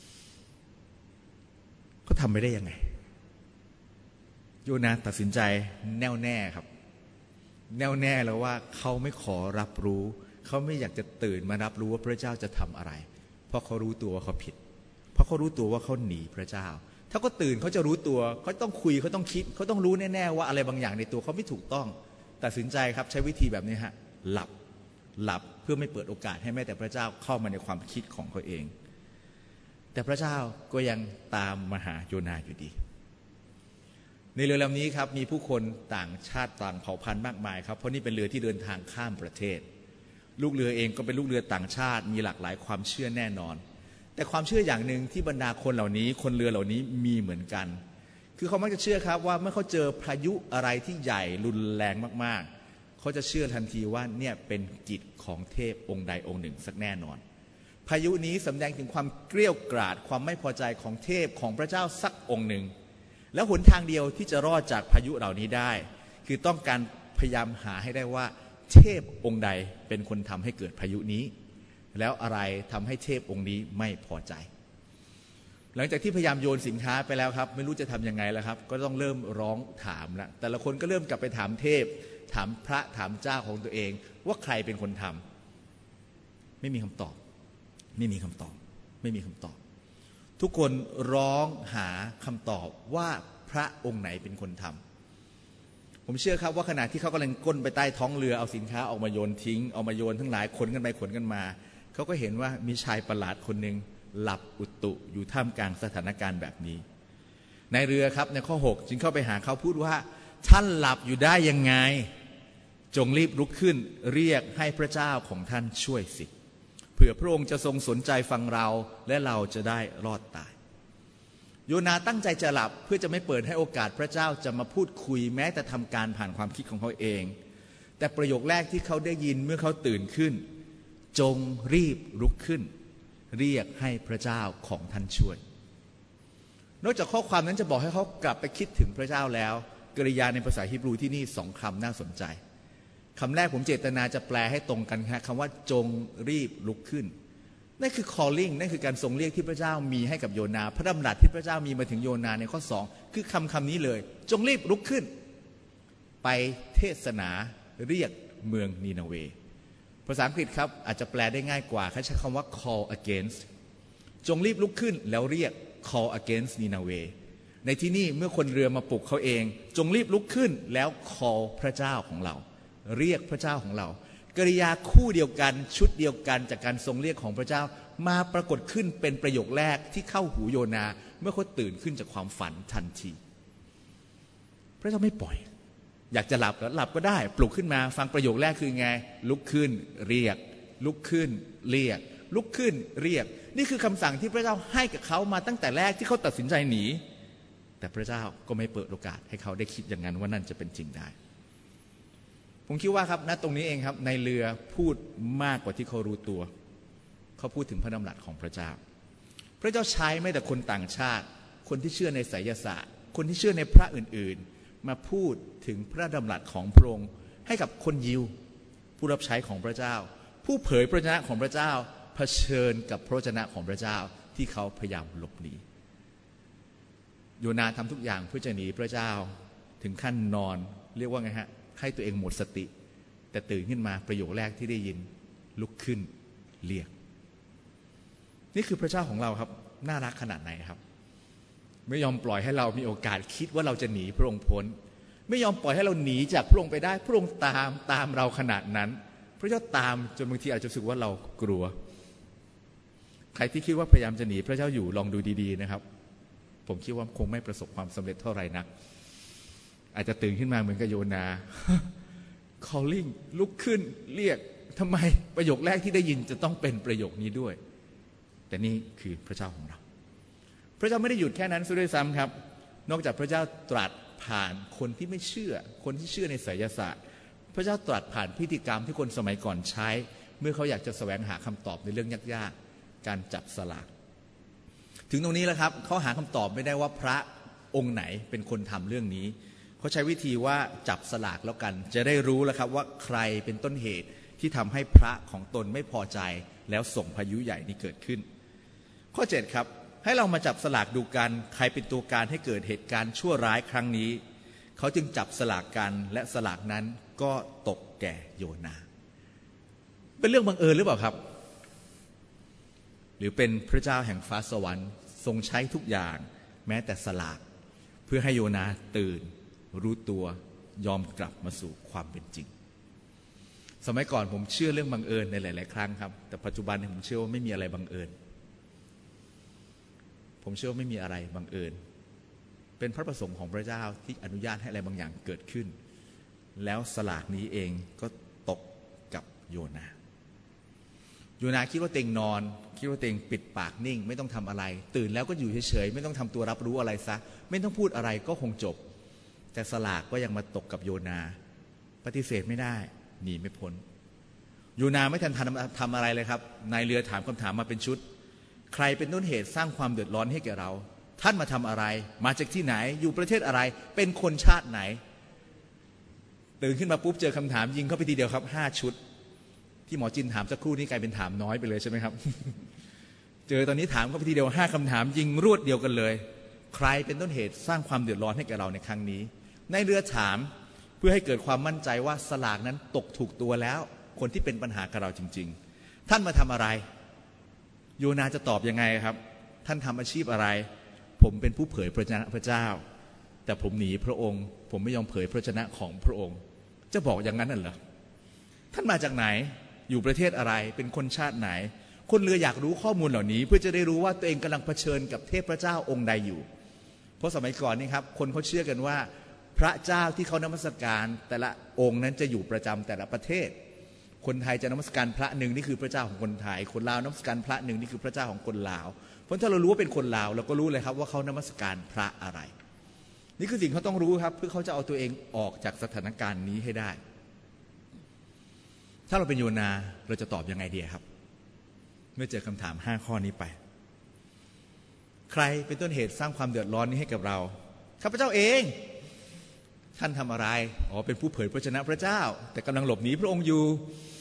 เขาทำไปได้ยังไงโยนาตัดสินใจแน่วแน่ครับแน่วแน่แล้วว่าเขาไม่ขอรับรู้เขาไม่อยากจะตื่นมารับรู้ว่าพระเจ้าจะทำอะไรเพราะเขารู้ตัวว่าเขาผิดเพราะเขารู้ตัวว่าเขาหนีพระเจ้าถ้าเขาตื่นเขาจะรู้ตัวเขาต้องคุยเขาต้องคิดเขาต้องรู้แน่ๆว่าอะไรบางอย่างในตัวเขาไม่ถูกต้องตัดสินใจครับใช้วิธีแบบนี้หลับเพื่อไม่เปิดโอกาสให้แม้แต่พระเจ้าเข้ามาในความคิดของเขาเองแต่พระเจ้าก็ยังตามมาหาโยนาอยู่ดีในเรือลำนี้ครับมีผู้คนต่างชาติต่างเผ่าพันธุ์มากมายครับเพราะนี่เป็นเรือที่เดินทางข้ามประเทศลูกเรือเองก็เป็นลูกเรือต่างชาติมีหลากหลายความเชื่อแน่นอนแต่ความเชื่ออย่างหนึ่งที่บรรดาคนเหล่านี้คนเรือเหล่านี้มีเหมือนกันคือเขามักจะเชื่อครับว่าเมื่อเขาเจอพายุอะไรที่ใหญ่รุนแรงมากๆเขาจะเชื่อทันทีว่าเนี่ยเป็นกิจของเทพองค์ใดองค์หนึ่งสักแน่นอนพายุนี้สำแดงถึงความเกรี้ยวกราดความไม่พอใจของเทพของพระเจ้าสักองค์หนึ่งแล้วหนทางเดียวที่จะรอดจากพายุเหล่านี้ได้คือต้องการพยายามหาให้ได้ว่าเทพองค์ใดเป็นคนทำให้เกิดพายุนี้แล้วอะไรทำให้เทพองค์นี้ไม่พอใจหลังจากที่พยายามโยนสินค้าไปแล้วครับไม่รู้จะทำยังไงแล้วครับก็ต้องเริ่มร้องถามแล้วแต่ละคนก็เริ่มกลับไปถามเทพถามพระถามเจ้าของตัวเองว่าใครเป็นคนทำไม่มีคำตอบไม่มีคำตอบไม่มีคำตอบทุกคนร้องหาคำตอบว่าพระองค์ไหนเป็นคนทำผมเชื่อครับว่าขณะที่เขากำลังก้นไปใต้ท้องเรือเอาสินค้าออกมาโยนทิ้งเอามาโยนทั้งหลายขนกันไปขนกันมาเขาก็เห็นว่ามีชายประหลาดคนหนึ่งหลับอุตุอยู่ท่ามกลางสถานการณ์แบบนี้ในเรือครับในข้อ6จึงเข้าไปหาเขาพูดว่าท่านหลับอยู่ได้ยังไงจงรีบลุกขึ้นเรียกให้พระเจ้าของท่านช่วยสิเผื่อพระองค์จะทรงสนใจฟังเราและเราจะได้รอดตายโยนาตั้งใจจะหลับเพื่อจะไม่เปิดให้โอกาสพระเจ้าจะมาพูดคุยแม้แต่ทำการผ่านความคิดของเขาเองแต่ประโยคแรกที่เขาได้ยินเมื่อเขาตื่นขึ้นจงรีบลุกขึ้นเรียกให้พระเจ้าของท่านช่วยนอกจากข้อความนั้นจะบอกให้เขากลับไปคิดถึงพระเจ้าแล้วกริยาในภาษาฮีบรูที่นี่2 คำน่าสนใจคำแรกผมเจตนาจะแปลให้ตรงกันครับคำว่าจงรีบลุกขึ้นนั่นคือ calling นั่นคือการทรงเรียกที่พระเจ้ามีให้กับโยนาพระดำรัสที่พระเจ้ามีมาถึงโยนาในข้อ2คือคำนี้เลยจงรีบลุกขึ้นไปเทศนาเรียกเมืองนีนาเวภาษาอังกฤษครับอาจจะแปลได้ง่ายกว่าเขาใช้คำว่า call against จงรีบลุกขึ้นแล้วเรียก call against นีนาเวในที่นี่เมื่อคนเรือมาปลุกเขาเองจงรีบลุกขึ้นแล้ว call พระเจ้าของเราเรียกพระเจ้าของเรากริยาคู่เดียวกันชุดเดียวกันจากการทรงเรียกของพระเจ้ามาปรากฏขึ้นเป็นประโยคแรกที่เข้าหูโยนาเมื่อเขาตื่นขึ้นจากความฝันทันทีพระเจ้าไม่ปล่อยอยากจะหลับแล้วหลับก็ได้ปลุกขึ้นมาฟังประโยคแรกคือไงลุกขึ้นเรียกลุกขึ้นเรียกลุกขึ้นเรียกนี่คือคำสั่งที่พระเจ้าให้กับเขามาตั้งแต่แรกที่เขาตัดสินใจหนีแต่พระเจ้าก็ไม่เปิดโอกาสให้เขาได้คิดอย่างนั้นว่านั่นจะเป็นจริงได้ผมคิดว่าครับณตรงนี้เองครับในเรือพูดมากกว่าที่เขารู้ตัวเขาพูดถึงพระดำรัสของพระเจ้าพระเจ้าใช้ไม่แต่คนต่างชาติคนที่เชื่อในไสยศาสตร์คนที่เชื่อในพระอื่นๆมาพูดถึงพระดำรัสของพระองค์ให้กับคนยิวผู้รับใช้ของพระเจ้าผู้เผยพระวจนะของพระเจ้าเผชิญกับพระวจนะของพระเจ้าที่เขาพยายามหลบหนีโยนาทำทุกอย่างเพื่อจะหนีพระเจ้าถึงขั้นนอนเรียกว่าไงฮะให้ตัวเองหมดสติแต่ตื่นขึ้นมาประโยคแรกที่ได้ยินลุกขึ้นเรียกนี่คือพระเจ้าของเราครับน่ารักขนาดไหนครับไม่ยอมปล่อยให้เรามีโอกาสคิดว่าเราจะหนีพระองค์พ้นไม่ยอมปล่อยให้เราหนีจากพระองค์ไปได้พระองค์ตามเราขนาดนั้นพระเจ้าตามจนบางทีอาจจะรู้สึกว่าเรากลัวใครที่คิดว่าพยายามจะหนีพระเจ้าอยู่ลองดูดีๆนะครับผมคิดว่าคงไม่ประสบความสำเร็จเท่าไหร่นักอาจจะตื่นขึ้นมาเหมือนกับโยนา calling ลุกขึ้นเรียกทำไมประโยคแรกที่ได้ยินจะต้องเป็นประโยคนี้ด้วยแต่นี่คือพระเจ้าของเราพระเจ้าไม่ได้หยุดแค่นั้นซะด้วยซ้ำครับนอกจากพระเจ้าตรัสผ่านคนที่ไม่เชื่อคนที่เชื่อในไสยศาสตร์พระเจ้าตรัสผ่านพิธีกรรมที่คนสมัยก่อนใช้เมื่อเขาอยากจะแสวงหาคำตอบในเรื่องยากๆการจับสลากถึงตรงนี้แล้วครับเขาหาคำตอบไม่ได้ว่าพระองค์ไหนเป็นคนทำเรื่องนี้เขาใช้วิธีว่าจับสลากแล้วกันจะได้รู้แล้วครับว่าใครเป็นต้นเหตุที่ทำให้พระของตนไม่พอใจแล้วส่งพายุใหญ่นี้เกิดขึ้นข้อ7ครับให้เรามาจับสลากดูกันใครเป็นตัวการให้เกิดเหตุการณ์ชั่วร้ายครั้งนี้เขาจึงจับสลากกันและสลากนั้นก็ตกแก่โยนาเป็นเรื่องบังเอิญหรือเปล่าครับหรือเป็นพระเจ้าแห่งฟ้าสวรรค์ทรงใช้ทุกอย่างแม้แต่สลากเพื่อให้โยนาตื่นรู้ตัวยอมกลับมาสู่ความเป็นจริงสมัยก่อนผมเชื่อเรื่องบังเอิญในหลายๆครั้งครับแต่ปัจจุบันผมเชื่อว่าไม่มีอะไรบังเอิญผมเชื่อว่าไม่มีอะไรบังเอิญเป็นพระประสงค์ของพระเจ้าที่อนุญาตให้อะไรบางอย่างเกิดขึ้นแล้วสลากนี้เองก็ตกกับโยนาคิดว่าเต็งนอนคิดว่าเต็งปิดปากนิ่งไม่ต้องทำอะไรตื่นแล้วก็อยู่เฉยๆไม่ต้องทำตัวรับรู้อะไรซะไม่ต้องพูดอะไรก็คงจบแต่สลากก็ยังมาตกกับโยนาปฏิเสธไม่ได้หนีไม่พ้นโยนาไม่ทันทำอะไรเลยครับนายเรือถามคำถามมาเป็นชุดใครเป็นต้นเหตุสร้างความเดือดร้อนให้แก่เราท่านมาทำอะไรมาจากที่ไหนอยู่ประเทศอะไรเป็นคนชาติไหนตื่นขึ้นมาปุ๊บเจอคำถามยิงเข้าไปทีเดียวครับ5 ชุดที่หมอจินถามสักครู่นี้กลายเป็นถามน้อยไปเลยใช่ไหมครับ เจอตอนนี้ถามเข้าไปทีเดียว5 คำถามยิงรวดเดียวกันเลยใครเป็นต้นเหตุสร้างความเดือดร้อนให้แก่เราในครั้งนี้ในเรือถามเพื่อให้เกิดความมั่นใจว่าสลากนั้นตกถูกตัวแล้วคนที่เป็นปัญหากับเราจริงๆท่านมาทำอะไรโยนาจะตอบยังไงครับท่านทำอาชีพอะไรผมเป็นผู้เผยพระชนะพระเจ้าแต่ผมหนีพระองค์ผมไม่ยอมเผยพระชนะของพระองค์จะบอกอย่างนั้นน่ะเหรอท่านมาจากไหนอยู่ประเทศอะไรเป็นคนชาติไหนคนเรืออยากรู้ข้อมูลเหล่านี้เพื่อจะได้รู้ว่าตัวเองกำลังเผชิญกับเทพเจ้าองค์ใดอยู่เพราะสมัยก่อนนี่ครับคนเขาเชื่อกันว่าพระเจ้าที่เขานมัสการแต่ละองค์นั้นจะอยู่ประจำแต่ละประเทศคนไทยจะนมัสการพระหนึ่งนี่คือพระเจ้าของคนไทยคนลาวนมัสการพระหนึ่งนี่คือพระเจ้าของคนลาวเพราะถ้าเรารู้ว่าเป็นคนลาวเราก็รู้เลยครับว่าเขานมัสการพระอะไรนี่คือสิ่งเขาต้องรู้ครับเพื่อเขาจะเอาตัวเองออกจากสถานการณ์นี้ให้ได้ถ้าเราเป็นโยนาเราจะตอบยังไงดีครับเมื่อเจอคำถาม5 ข้อนี้ไปใครเป็นต้นเหตุสร้างความเดือดร้อนนี้ให้กับเราข้าพเจ้าเองท่านทำอะไรเป็นผู้เผยพระชนะพระเจ้าแต่กำลังหลบหนีพระองค์อยู่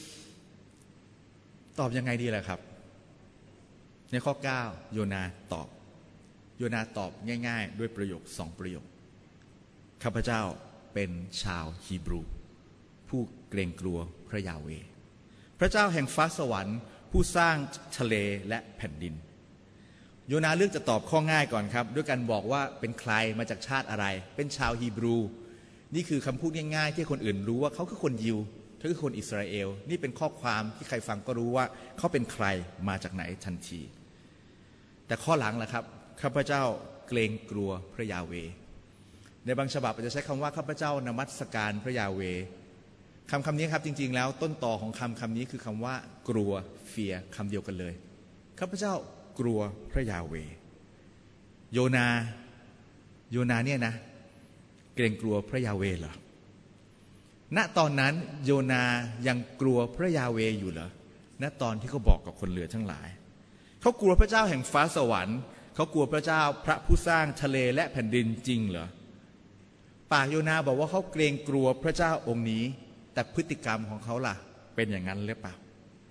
ตอบยังไงดีล่ะครับในข้อ9โยนาตอบง่ายๆด้วยประโยค2 ประโยคข้าพเจ้าเป็นชาวฮีบรูผู้เกรงกลัวพระยาเวห์พระเจ้าแห่งฟ้าสวรรค์ผู้สร้างทะเลและแผ่นดินโยนาเลือกจะตอบข้อง่ายก่อนครับด้วยการบอกว่าเป็นใครมาจากชาติอะไรเป็นชาวฮีบรูนี่คือคำพูดง่ายๆที่คนอื่นรู้ว่าเขาคือคนยิวเขาคือคนอิสราเอลนี่เป็นข้อความที่ใครฟังก็รู้ว่าเขาเป็นใครมาจากไหนทันทีแต่ข้อหลังล่ะครับข้าพเจ้าเกรงกลัวพระยาเวห์ในบางฉบับอาจจะใช้คำว่าข้าพเจ้านมัสการพระยาเวห์คำนี้ครับจริงๆแล้วต้นต่อของคำนี้คือคำว่ากลัวเฟียคำเดียวกันเลยข้าพเจ้ากลัวพระยาเวห์โยนาเนี่ยนะเกรงกลัวพระยาเวห์เหรอณตอนนั้นโยนายังกลัวพระยาเวห์อยู่เหรอณตอนที่เขาบอกกับคนเรือทั้งหลายเขากลัวพระเจ้าแห่งฟ้าสวรรค์เขากลัวพระเจ้าพระผู้สร้างทะเลและแผ่นดินจริงเหรอปากโยนาบอกว่าเขาเกรงกลัวพระเจ้าองค์นี้แต่พฤติกรรมของเขาล่ะเป็นอย่างนั้นหรือเปล่า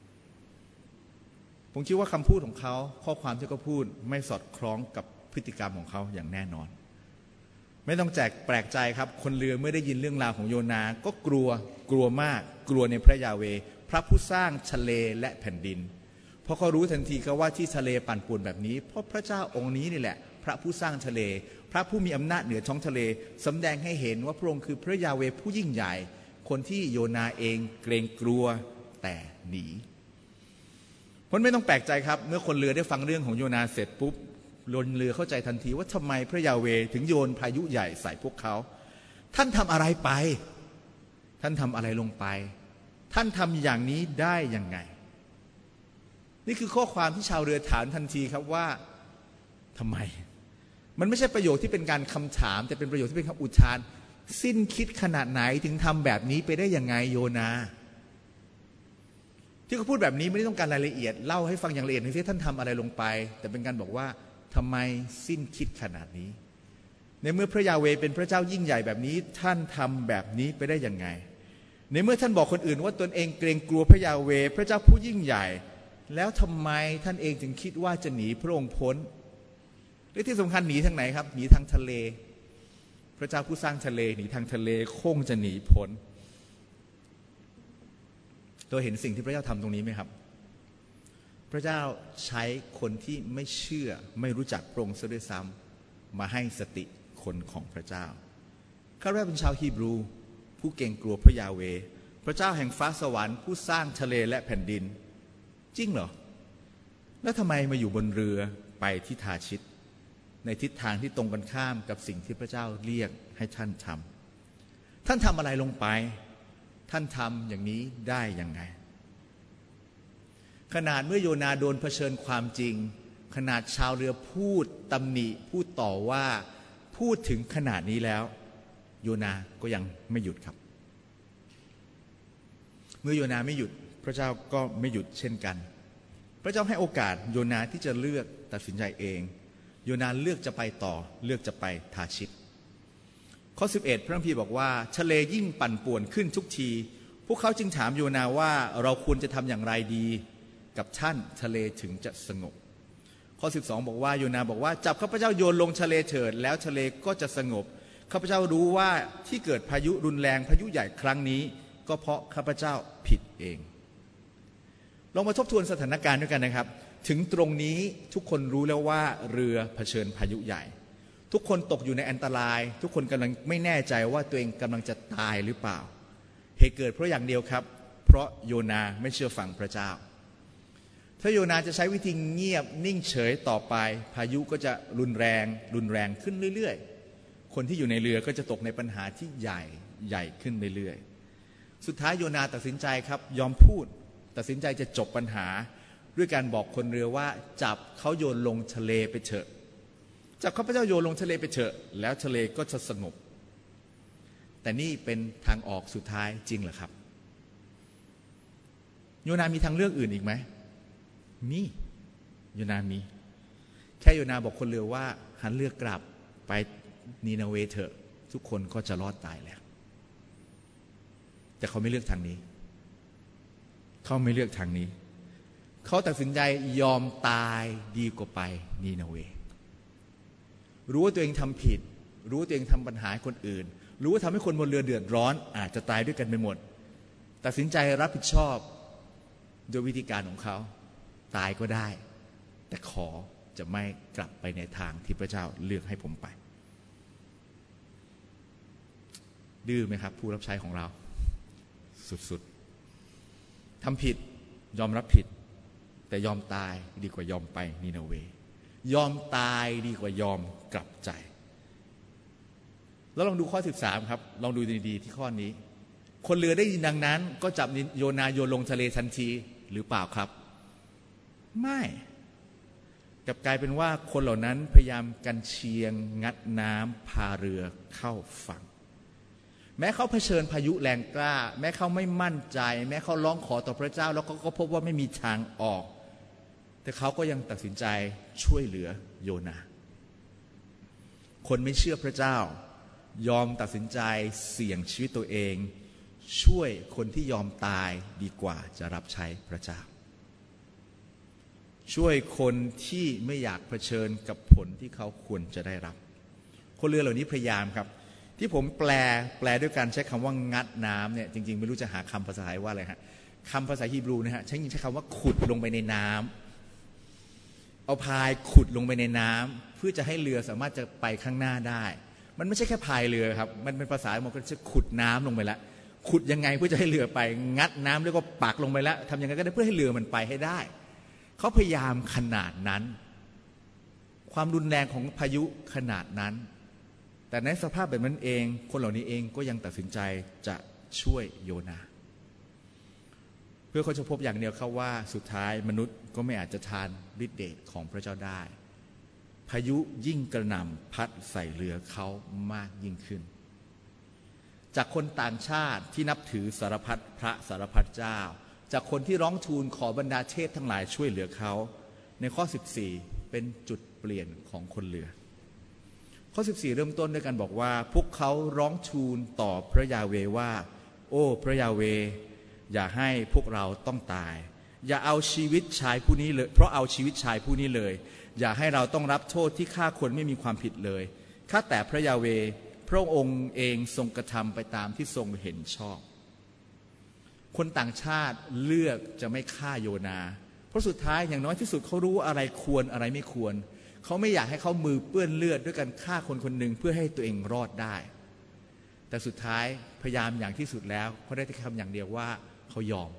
ผมคิดว่าคำพูดของเขาข้อความที่เขาพูดไม่สอดคล้องกับพฤติกรรมของเขาอย่างแน่นอนไม่ต้องแปลกใจครับคนเรือเมื่อได้ยินเรื่องราวของโยนาก็กลัวมากกลัวในพระยาเวห์พระผู้สร้างทะเลและแผ่นดินเพราะเขารู้ทันทีครับว่าที่ทะเลปั่นป่วนแบบนี้เพราะพระเจ้าองค์นี้นี่แหละพระผู้สร้างทะเลพระผู้มีอำนาจเหนือท้องทะเลสำแดงให้เห็นว่าพระองค์คือพระยาเวห์ผู้ยิ่งใหญ่คนที่โยนาเองเกรงกลัวแต่หนีเพราะไม่ต้องแปลกใจครับเมื่อคนเรือได้ฟังเรื่องของโยนาเสร็จปุ๊บลนเรือเข้าใจทันทีว่าทำไมพระยาเวห์ถึงโยนพายุใหญ่ใส่พวกเขาท่านทำอะไรไปท่านทำอะไรลงไปท่านทำอย่างนี้ได้ยังไงนี่คือข้อความที่ชาวเรือถามทันทีครับว่าทำไมมันไม่ใช่ประโยคที่เป็นการคำถามแต่เป็นประโยคที่เป็นคำอุทานสิ้นคิดขนาดไหนถึงทำแบบนี้ไปได้ยังไงโยนาที่เขาพูดแบบนี้ไม่ได้ต้องการรายละเอียดเล่าให้ฟังอย่างละเอียดที่ท่านทำอะไรลงไปแต่เป็นการบอกว่าทำไมสิ้นคิดขนาดนี้ในเมื่อพระยาเวห์เป็นพระเจ้ายิ่งใหญ่แบบนี้ท่านทำแบบนี้ไปได้ยังไงในเมื่อท่านบอกคนอื่นว่าตนเองเกรงกลัวพระยาเวห์พระเจ้าผู้ยิ่งใหญ่แล้วทำไมท่านเองถึงคิดว่าจะหนีพระองค์พ้นและที่สำคัญหนีทางไหนครับหนีทางทะเลพระเจ้าผู้สร้างทะเลหนีทางทะเลคงจะหนีพ้นตัวเห็นสิ่งที่พระเจ้าทำตรงนี้ไหมครับพระเจ้าใช้คนที่ไม่เชื่อไม่รู้จักพระองค์ซะด้วยซ้ำมาให้สติคนของพระเจ้าข้าพเจ้าเป็นชาวฮีบรูผู้เกรงกลัวพระยาเวห์พระเจ้าแห่งฟ้าสวรรค์ผู้สร้างทะเลและแผ่นดินจริงเหรอแล้วทำไมมาอยู่บนเรือไปที่ทาชิตในทิศทางที่ตรงกันข้ามกับสิ่งที่พระเจ้าเรียกให้ท่านทำท่านทำอะไรลงไปท่านทำอย่างนี้ได้ยังไงขนาดเมื่อโยนาโดนเผชิญความจริงขนาดชาวเรือพูดตำหนิพูดต่อว่าพูดถึงขนาดนี้แล้วโยนาก็ยังไม่หยุดครับเมื่อโยนาไม่หยุดพระเจ้าก็ไม่หยุดเช่นกันพระเจ้าให้โอกาสโยนาที่จะเลือกตัดสินใจเองโยนาเลือกจะไปต่อเลือกจะไปทาชิตข้อ11พระคัมภีร์บอกว่าทะเลยิ่งปั่นป่วนขึ้นทุกทีพวกเขาจึงถามโยนาว่าเราควรจะทำอย่างไรดีกับท่านทะเลถึงจะสงบข้อ12บอกว่าโยนาบอกว่าจับข้าพเจ้าโยนลงทะเลเถิดแล้วทะเลก็จะสงบข้าพเจ้ารู้ว่าที่เกิดพายุรุนแรงพายุใหญ่ครั้งนี้ก็เพราะข้าพเจ้าผิดเองลองมาทบทวนสถานการณ์ด้วยกันนะครับถึงตรงนี้ทุกคนรู้แล้วว่าเรือเผชิญพายุใหญ่ทุกคนตกอยู่ในอันตรายทุกคนกำลังไม่แน่ใจว่าตัวเองกำลังจะตายหรือเปล่าเหตุเกิดเพราะอย่างเดียวครับเพราะโยนาไม่เชื่อฟังพระเจ้าถ้าโยนาจะใช้วิธีเงียบนิ่งเฉยต่อไปพายุก็จะรุนแรงขึ้นเรื่อยๆคนที่อยู่ในเรือก็จะตกในปัญหาที่ใหญ่ขึ้นเรื่อยๆสุดท้ายโยนาตัดสินใจครับยอมพูดตัดสินใจจะจบปัญหาด้วยการบอกคนเรือว่าจับเขาโยนลงทะเลไปเถอะจับข้าพเจ้าโยนลงทะเลไปเถอะแล้วทะเลก็จะสงบแต่นี่เป็นทางออกสุดท้ายจริงเหรอครับโยนามีทางเลือกอื่นอีกไหมมีโยนามีแค่โยนาบอกคนเรือว่าหันเรือกลับไปนีนาเวเถอะทุกคนก็จะรอดตายแล้วแต่เขาไม่เลือกทางนี้เขาไม่เลือกทางนี้เขาตัดสินใจยอมตายดีกว่าไปนีนาเวรู้ว่าตัวเองทำผิดรู้ว่าตัวเองทำปัญหาคนอื่นรู้ว่าทำให้คนบนเรือเดือดร้อนอาจจะตายด้วยกันไปหมดตัดสินใจรับผิดชอบโดยวิธีการของเขาตายก็ได้แต่ขอจะไม่กลับไปในทางที่พระเจ้าเลือกให้ผมไปดื้อไหมครับผู้รับใช้ของเราสุดๆทำผิดยอมรับผิดแต่ยอมตายดีกว่ายอมไปนีนาเวยอมตายดีกว่ายอมกลับใจแล้วลองดูข้อ13ครับลองดูดีๆที่ข้อนี้คนเรือได้ยินดังนั้นก็จับโยนาโยนลงทะเลทันทีหรือเปล่าครับไม่กลับกลายเป็นว่าคนเหล่านั้นพยายามกันเชียงงัดน้ำพาเรือเข้าฝั่งแม้เขาเผชิญพายุแรงกล้าแม้เขาไม่มั่นใจแม้เขาร้องขอต่อพระเจ้าแล้วก็พบว่าไม่มีทางออกแต่เขาก็ยังตัดสินใจช่วยเหลือโยนาคนไม่เชื่อพระเจ้ายอมตัดสินใจเสี่ยงชีวิตตัวเองช่วยคนที่ยอมตายดีกว่าจะรับใช้พระเจ้าช่วยคนที่ไม่อยากเผชิญกับผลที่เขาควรจะได้รับคนเรือเหล่านี้พยายามครับที่ผมแปลด้วยการใช้คำว่างัดน้ำเนี่ยจริงๆไม่รู้จะหาคำภาษาไทยว่าอะไรฮะคำภาษาฮีบรูนะฮะใช้คำว่าขุดลงไปในน้ำเอาพายขุดลงไปในน้ำเพื่อจะให้เรือสามารถจะไปข้างหน้าได้มันไม่ใช่แค่พายเรือครับมันเป็นภาษามันก็จะขุดน้ำลงไปแล้วขุดยังไงเพื่อจะให้เรือไปงัดน้ำแล้วก็ปักลงไปแล้วทำยังไงก็ได้เพื่อให้เรือมันไปให้ได้เขาพยายามขนาดนั้นความรุนแรงของพายุขนาดนั้นแต่ในสภาพแบบนั้นเองคนเหล่านี้เองก็ยังตัดสินใจจะช่วยโยนาเพื่อเขาจะพบอย่างเดียวเขาว่าสุดท้ายมนุษย์ก็ไม่อาจจะทานฤทธิ์เดชของพระเจ้าได้พายุยิ่งกระหน่ำพัดใส่เรือเขามากยิ่งขึ้นจากคนต่างชาติที่นับถือสารพัดพระสารพัดเจ้าจากคนที่ร้องทูลขอบรรดาเทพทั้งหลายช่วยเหลือเขาในข้อ14เป็นจุดเปลี่ยนของคนเรือข้อ14เริ่มต้นด้วยกันบอกว่าพวกเขาร้องทูลต่อพระยาเวว่าโอ้พระยาเวอย่าให้พวกเราต้องตายอย่าเอาชีวิตชายผู้นี้เลยเพราะเอาชีวิตชายผู้นี้เลยอย่าให้เราต้องรับโทษที่ฆ่าคนไม่มีความผิดเลยข้าแต่พระยาเวพระองค์เองทรงกระทำไปตามที่ทรงเห็นชอบคนต่างชาติเลือกจะไม่ฆ่าโยนาเพราะสุดท้ายอย่างน้อยที่สุดเขารู้อะไรควรอะไรไม่ควรเขาไม่อยากให้เขามือเปื้อนเลือดด้วยการฆ่าคนคนหนึ่งเพื่อให้ตัวเองรอดได้แต่สุดท้ายพยายามอย่างที่สุดแล้วเขาได้แต่คำอย่างเดียวว่าเขายอม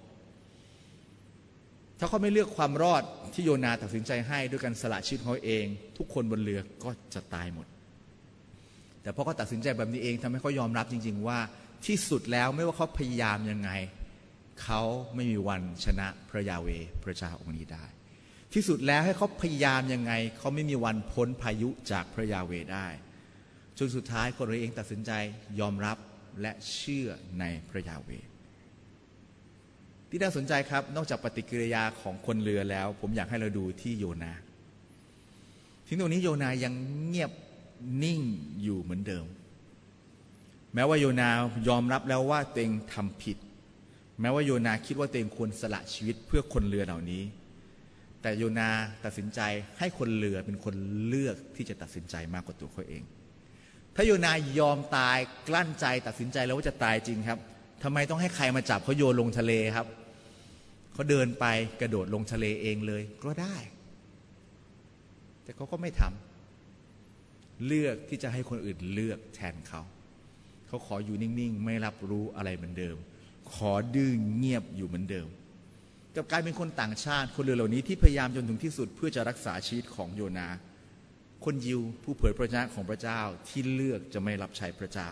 ถ้าเขาไม่เลือกความรอดที่โยนาตัดสินใจให้ด้วยการสละชีวิตเขาเองทุกคนบนเรือก็จะตายหมดแต่พอเขาตัดสินใจแบบนี้เองทำให้เขายอมรับจริงๆว่าที่สุดแล้วไม่ว่าเขาพยายามยังไงเขาไม่มีวันชนะพระยาเวห์พระเจ้าองค์นี้ได้ที่สุดแล้วให้เขาพยายามยังไงเขาไม่มีวันพ้นพายุจากพระยาเวห์ได้จนสุดท้ายคนเองตัดสินใจยอมรับและเชื่อในพระยาเวห์ที่น่าสนใจครับนอกจากปฏิกิริยาของคนเรือแล้วผมอยากให้เราดูที่โยนาที่ตรงนี้โยนายังเงียบนิ่งอยู่เหมือนเดิมแม้ว่าโยนายอมรับแล้วว่าตัวเองทำผิดแม้ว่าโยนาคิดว่าตัวเองควรสละชีวิตเพื่อคนเรือเหล่านี้แต่โยนาตัดสินใจให้คนเรือเป็นคนเลือกที่จะตัดสินใจมากกว่าตัวเขาเองถ้าโยนายอมตายกลั้นใจตัดสินใจแล้วว่าจะตายจริงครับทำไมต้องให้ใครมาจับเขาโยนลงทะเลครับเขาเดินไปกระโดดลงทะเลเองเลยก็ได้แต่เขาก็ไม่ทำเลือกที่จะให้คนอื่นเลือกแทนเขาขออยู่นิ่งๆไม่รับรู้อะไรเหมือนเดิมขอดื้อเงียบอยู่เหมือนเดิมกับกลายเป็นคนต่างชาติคนเรือเหล่านี้ที่พยายามจนถึงที่สุดเพื่อจะรักษาชีวิตของโยนาคนยิวผู้เผยพระวจนะของพระเจ้าที่เลือกจะไม่รับใช้พระเจ้า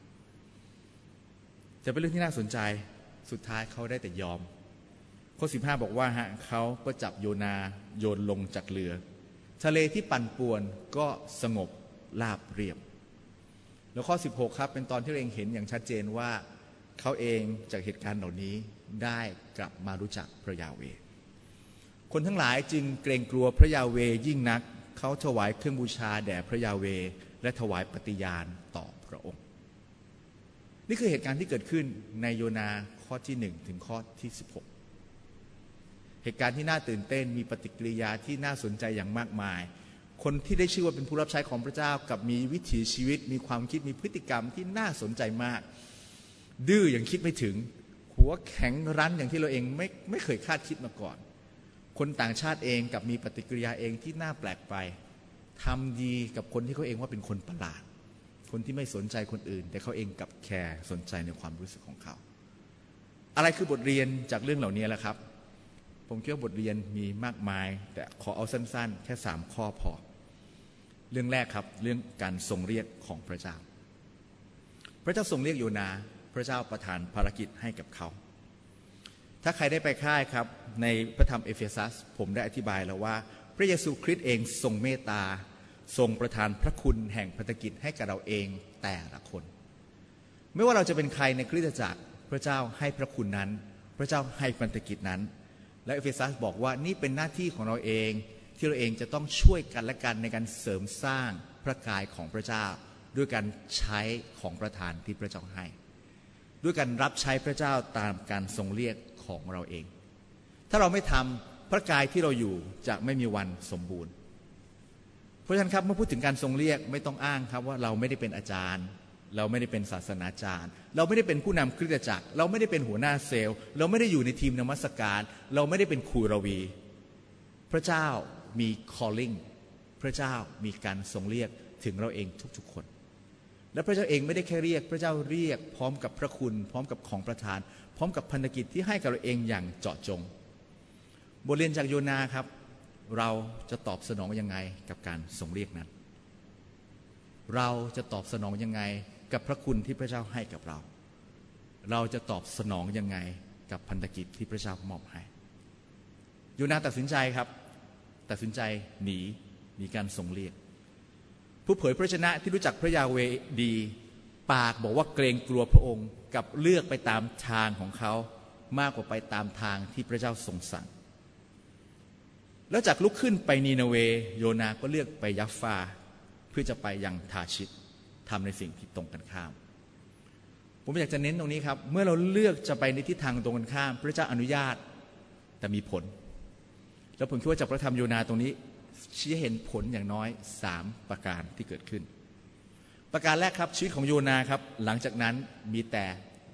จะเป็นเรื่องที่น่าสนใจสุดท้ายเขาได้แต่ยอมข้อ15บอกว่าเขาก็จับโยนาโยนลงจากเรือทะเลที่ปั่นป่วนก็สงบราบเรียบแล้วข้อ16ครับเป็นตอนที่เราเองเห็นอย่างชัดเจนว่าเขาเองจากเหตุการณ์เหล่านี้ได้กลับมารู้จักพระยาเวห์คนทั้งหลายจึงเกรงกลัวพระยาเวห์ยิ่งนักเขาถวายเครื่องบูชาแด่พระยาเวห์และถวายปฏิญาณต่อพระองค์นี่คือเหตุการณ์ที่เกิดขึ้นในโยนาข้อที่1ถึงข้อที่16เหตุการณ์ที่น่าตื่นเต้นมีปฏิกิริยาที่น่าสนใจอย่างมากมายคนที่ได้ชื่อว่าเป็นผู้รับใช้ของพระเจ้ากับมีวิถีชีวิตมีความคิดมีพฤติกรรมที่น่าสนใจมากดื้ออย่างคิดไม่ถึงหัวแข็งรั้นอย่างที่เราเองไม่เคยคาดคิดมาก่อนคนต่างชาติเองกับมีปฏิกิริยาเองที่น่าแปลกไปทำดีกับคนที่เขาเองว่าเป็นคนประหลาดคนที่ไม่สนใจคนอื่นแต่เขาเองกับแคร์สนใจในความรู้สึกของเขาอะไรคือบทเรียนจากเรื่องเหล่านี้ล่ะครับผมคิดว่าบทเรียนมีมากมายแต่ขอเอาสั้นๆแค่3ข้อพอเรื่องแรกครับเรื่องการทรงเรียกของพระเจ้าพระเจ้าทรงเรียกโยนาพระเจ้าประทานภารกิจให้กับเขาถ้าใครได้ไปค่ายครับในพระธรรมเอเฟซัสผมได้อธิบายแล้วว่าพระเยซูคริสต์เองทรงเมตตาทรงประทานพระคุณแห่งพันธกิจให้กับเราเองแต่ละคนไม่ว่าเราจะเป็นใครในคริสตจักรพระเจ้าให้พระคุณนั้นพระเจ้าให้พันธกิจนั้นและเอเฟซัสบอกว่านี่เป็นหน้าที่ของเราเองที่เราเองจะต้องช่วยกันและกันในการเสริมสร้างพระกายของพระเจ้าด้วยการใช้ของประทานที่พระเจ้าให้ด้วยการรับใช้พระเจ้าตามการทรงเรียกของเราเองถ้าเราไม่ทำพระกายที่เราอยู่จะไม่มีวันสมบูรณ์เพราะฉะนั้นครับเมื่อพูดถึงการทรงเรียกไม่ต้องอ้างครับว่าเราไม่ได้เป็นอาจารย์เราไม่ได้เป็นศาสนาจารย์เราไม่ได้เป็นผู้นำคริสตจักรเราไม่ได้เป็นหัวหน้าเซลล์เราไม่ได้อยู่ในทีมนมัสการเราไม่ได้เป็นครูระวีพระเจ้ามี calling พระเจ้ามีการทรงเรียกถึงเราเองทุกๆคนและพระเจ้าเองไม่ได้แค่เรียกพระเจ้าเรียกพร้อมกับพระคุณพร้อมกับของประทานพร้อมกับพันธกิจที่ให้กับเราเองอย่างเจาะจงบทเรียนจากโยนาครับเราจะตอบสนองยังไงกับการทรงเรียกนั้นเราจะตอบสนองยังไงกับพระคุณที่พระเจ้าให้กับเราเราจะตอบสนองยังไงกับพันธกิจที่พระเจ้ามอบให้โยนาตัดสินใจครับตัดสินใจหนีการทรงเรียกผู้เผยพระวจนะที่รู้จักพระยาเวห์ดีปากบอกว่าเกรงกลัวพระองค์กับเลือกไปตามทางของเขามากกว่าไปตามทางที่พระเจ้าทรงสั่งแล้วจากลุกขึ้นไปนีนาเวโยนาก็เลือกไปยัฟฟาเพื่อจะไปยังทาชิตทำในสิ่งที่ตรงกันข้ามผมอยากจะเน้นตรงนี้ครับเมื่อเราเลือกจะไปในทิศทางตรงกันข้ามพระเจ้าอนุญาตแต่มีผลแล้วผมคิดว่าจากพระธรรมโยนาตรงนี้ชี้เห็นผลอย่างน้อย3ประการที่เกิดขึ้นประการแรกครับชีวิตของโยนาครับหลังจากนั้นมีแต่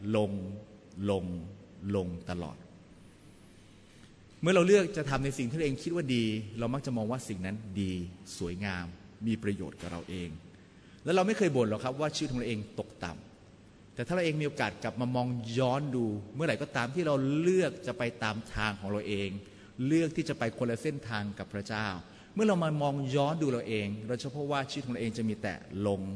ลงตลอดเมื่อเราเลือกจะทำในสิ่งที่เราเองคิดว่าดีเรามักจะมองว่าสิ่งนั้นดีสวยงามมีประโยชน์กับเราเองแล้วเราไม่เคยบ่นหรอกครับว่าชีวิตของเราเองตกต่ำแต่ถ้าเราเองมีโอกาสกลับมามองย้อนดูเมื่อไหร่ก็ตามที่เราเลือกจะไปตามทางของเราเองเลือกที่จะไปคนละเส้นทางกับพระเจ้าเมื่อเรามามองย้อนดูเราเองเราจะพบว่าชีวิตของเราเองจะมีแต่ลง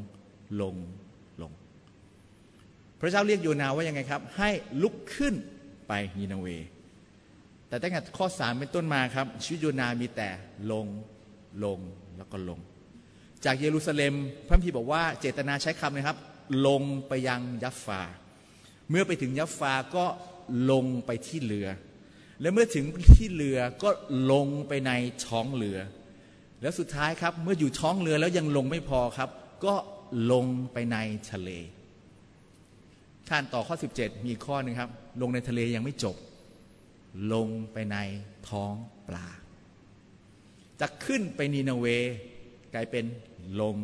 พระเจ้าเรียกโยนาว่ายังไงครับให้ลุกขึ้นไปนีนาเวแต่ตั้งแต่ข้อ3เป็นต้นมาครับชีวิตโยนามีแต่ลงแล้วก็ลงจากเยรูซาเล็มพระคัมภีร์บอกว่าเจตนาใช้คำนะครับลงไปยังยัฟฟาเมื่อไปถึงยัฟฟาก็ลงไปที่เรือและเมื่อถึงที่เรือก็ลงไปในท้องเรือแล้วสุดท้ายครับเมื่ออยู่ท้องเรือแล้วยังลงไม่พอครับก็ลงไปในทะเลท่านต่อข้อ17มีข้อนึงครับลงในทะเลยังไม่จบลงไปในท้องปลาจะขึ้นไปนีนาเวกลายเป็นลง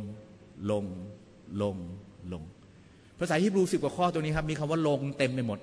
ภาษาฮีบรู10 กว่าข้อตัวนี้ครับมีคำว่าลงเต็มไปหมด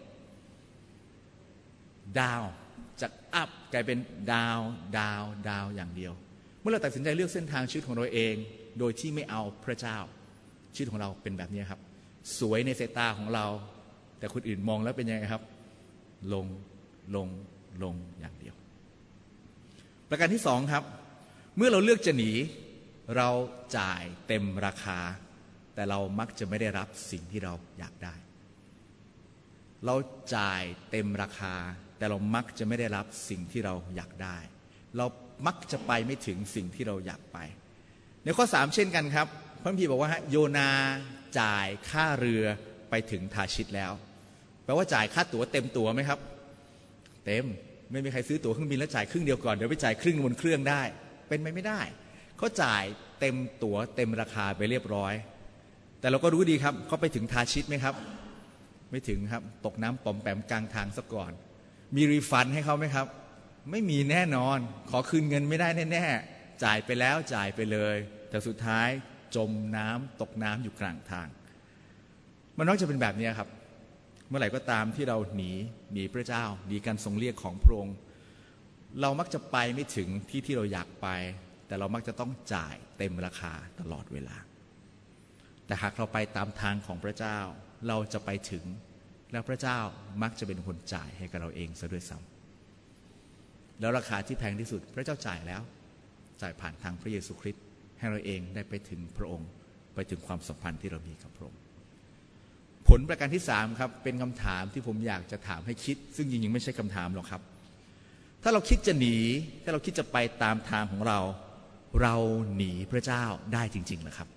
ดาวจากอัพกลายเป็นดาวอย่างเดียวเมื่อเราตัดสินใจเลือกเส้นทางชีวิตของเราเองโดยที่ไม่เอาพระเจ้าชีวิตของเราเป็นแบบนี้ครับสวยในสายตาของเราแต่คนอื่นมองแล้วเป็นยังไงครับลงอย่างเดียวประการที่2ครับเมื่อเราเลือกจะหนีเราจ่ายเต็มราคาแต่เรามักจะไม่ได้รับสิ่งที่เราอยากได้เราจ่ายเต็มราคาแต่เรามักจะไม่ได้รับสิ่งที่เราอยากได้เรามักจะไปไม่ถึงสิ่งที่เราอยากไปในข้อ3เช่นกันครับพระคัมภีร์บอกว่าโยนาจ่ายค่าเรือไปถึงทาชิตแล้วแปลว่าจ่ายค่าตั๋วเต็มตั๋วไหมครับเต็มไม่มีใครซื้อตั๋วเครื่องบินแล้วจ่ายครึ่งเดียวก่อนเดี๋ยวไปจ่ายครึ่งบนเครื่องได้เป็นไปไม่ได้เขาจ่ายเต็มตั๋วเต็มราคาไปเรียบร้อยแต่เราก็รู้ดีครับเขาไปถึงทาชิตไหมครับไม่ถึงครับตกน้ำปอมแปมกลางทางซะก่อนมีรีฟันให้เขาไหมครับไม่มีแน่นอนขอคืนเงินไม่ได้แน่ๆจ่ายไปแล้วจ่ายไปเลยแต่สุดท้ายจมน้ำตกน้ำอยู่กลางทางมันมักจะเป็นแบบนี้ครับเมื่อไหร่ก็ตามที่เราหนีพระเจ้าหนีการทรงเรียกของพระองค์เรามักจะไปไม่ถึงที่เราอยากไปแต่เรามักจะต้องจ่ายเต็มราคาตลอดเวลาแต่หากเราไปตามทางของพระเจ้าเราจะไปถึงแล้วพระเจ้ามักจะเป็นคนจ่ายให้กับเราเองซะด้วยซ้ำแล้วราคาที่แพงที่สุดพระเจ้าจ่ายแล้วจ่ายผ่านทางพระเยซูคริสต์ให้เราเองได้ไปถึงพระองค์ไปถึงความสัมพันธ์ที่เรามีกับพระองค์ผลประการที่3ครับเป็นคำถามที่ผมอยากจะถามให้คิดซึ่งจริงๆไม่ใช่คำถามหรอกครับถ้าเราคิดจะหนีถ้าเราคิดจะไปตามทางของเราหนีพระเจ้าได้จริงๆเหรอครับ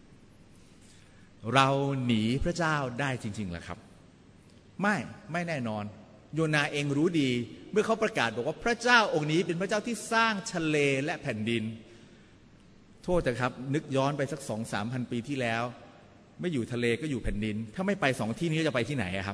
เราหนีพระเจ้าได้จริงๆเหรอครับไม่แน่นอนโยนาเองรู้ดีเมื่อเขาประกาศบอกว่าพระเจ้าองค์นี้เป็นพระเจ้าที่สร้างทะเลและแผ่นดินโทษนะครับนึกย้อนไปสัก 2-3 พันปีที่แล้วไม่อยู่ทะเลก็อยู่แผ่นดินถ้าไม่ไป2ที่นี้จะไปที่ไหนครับ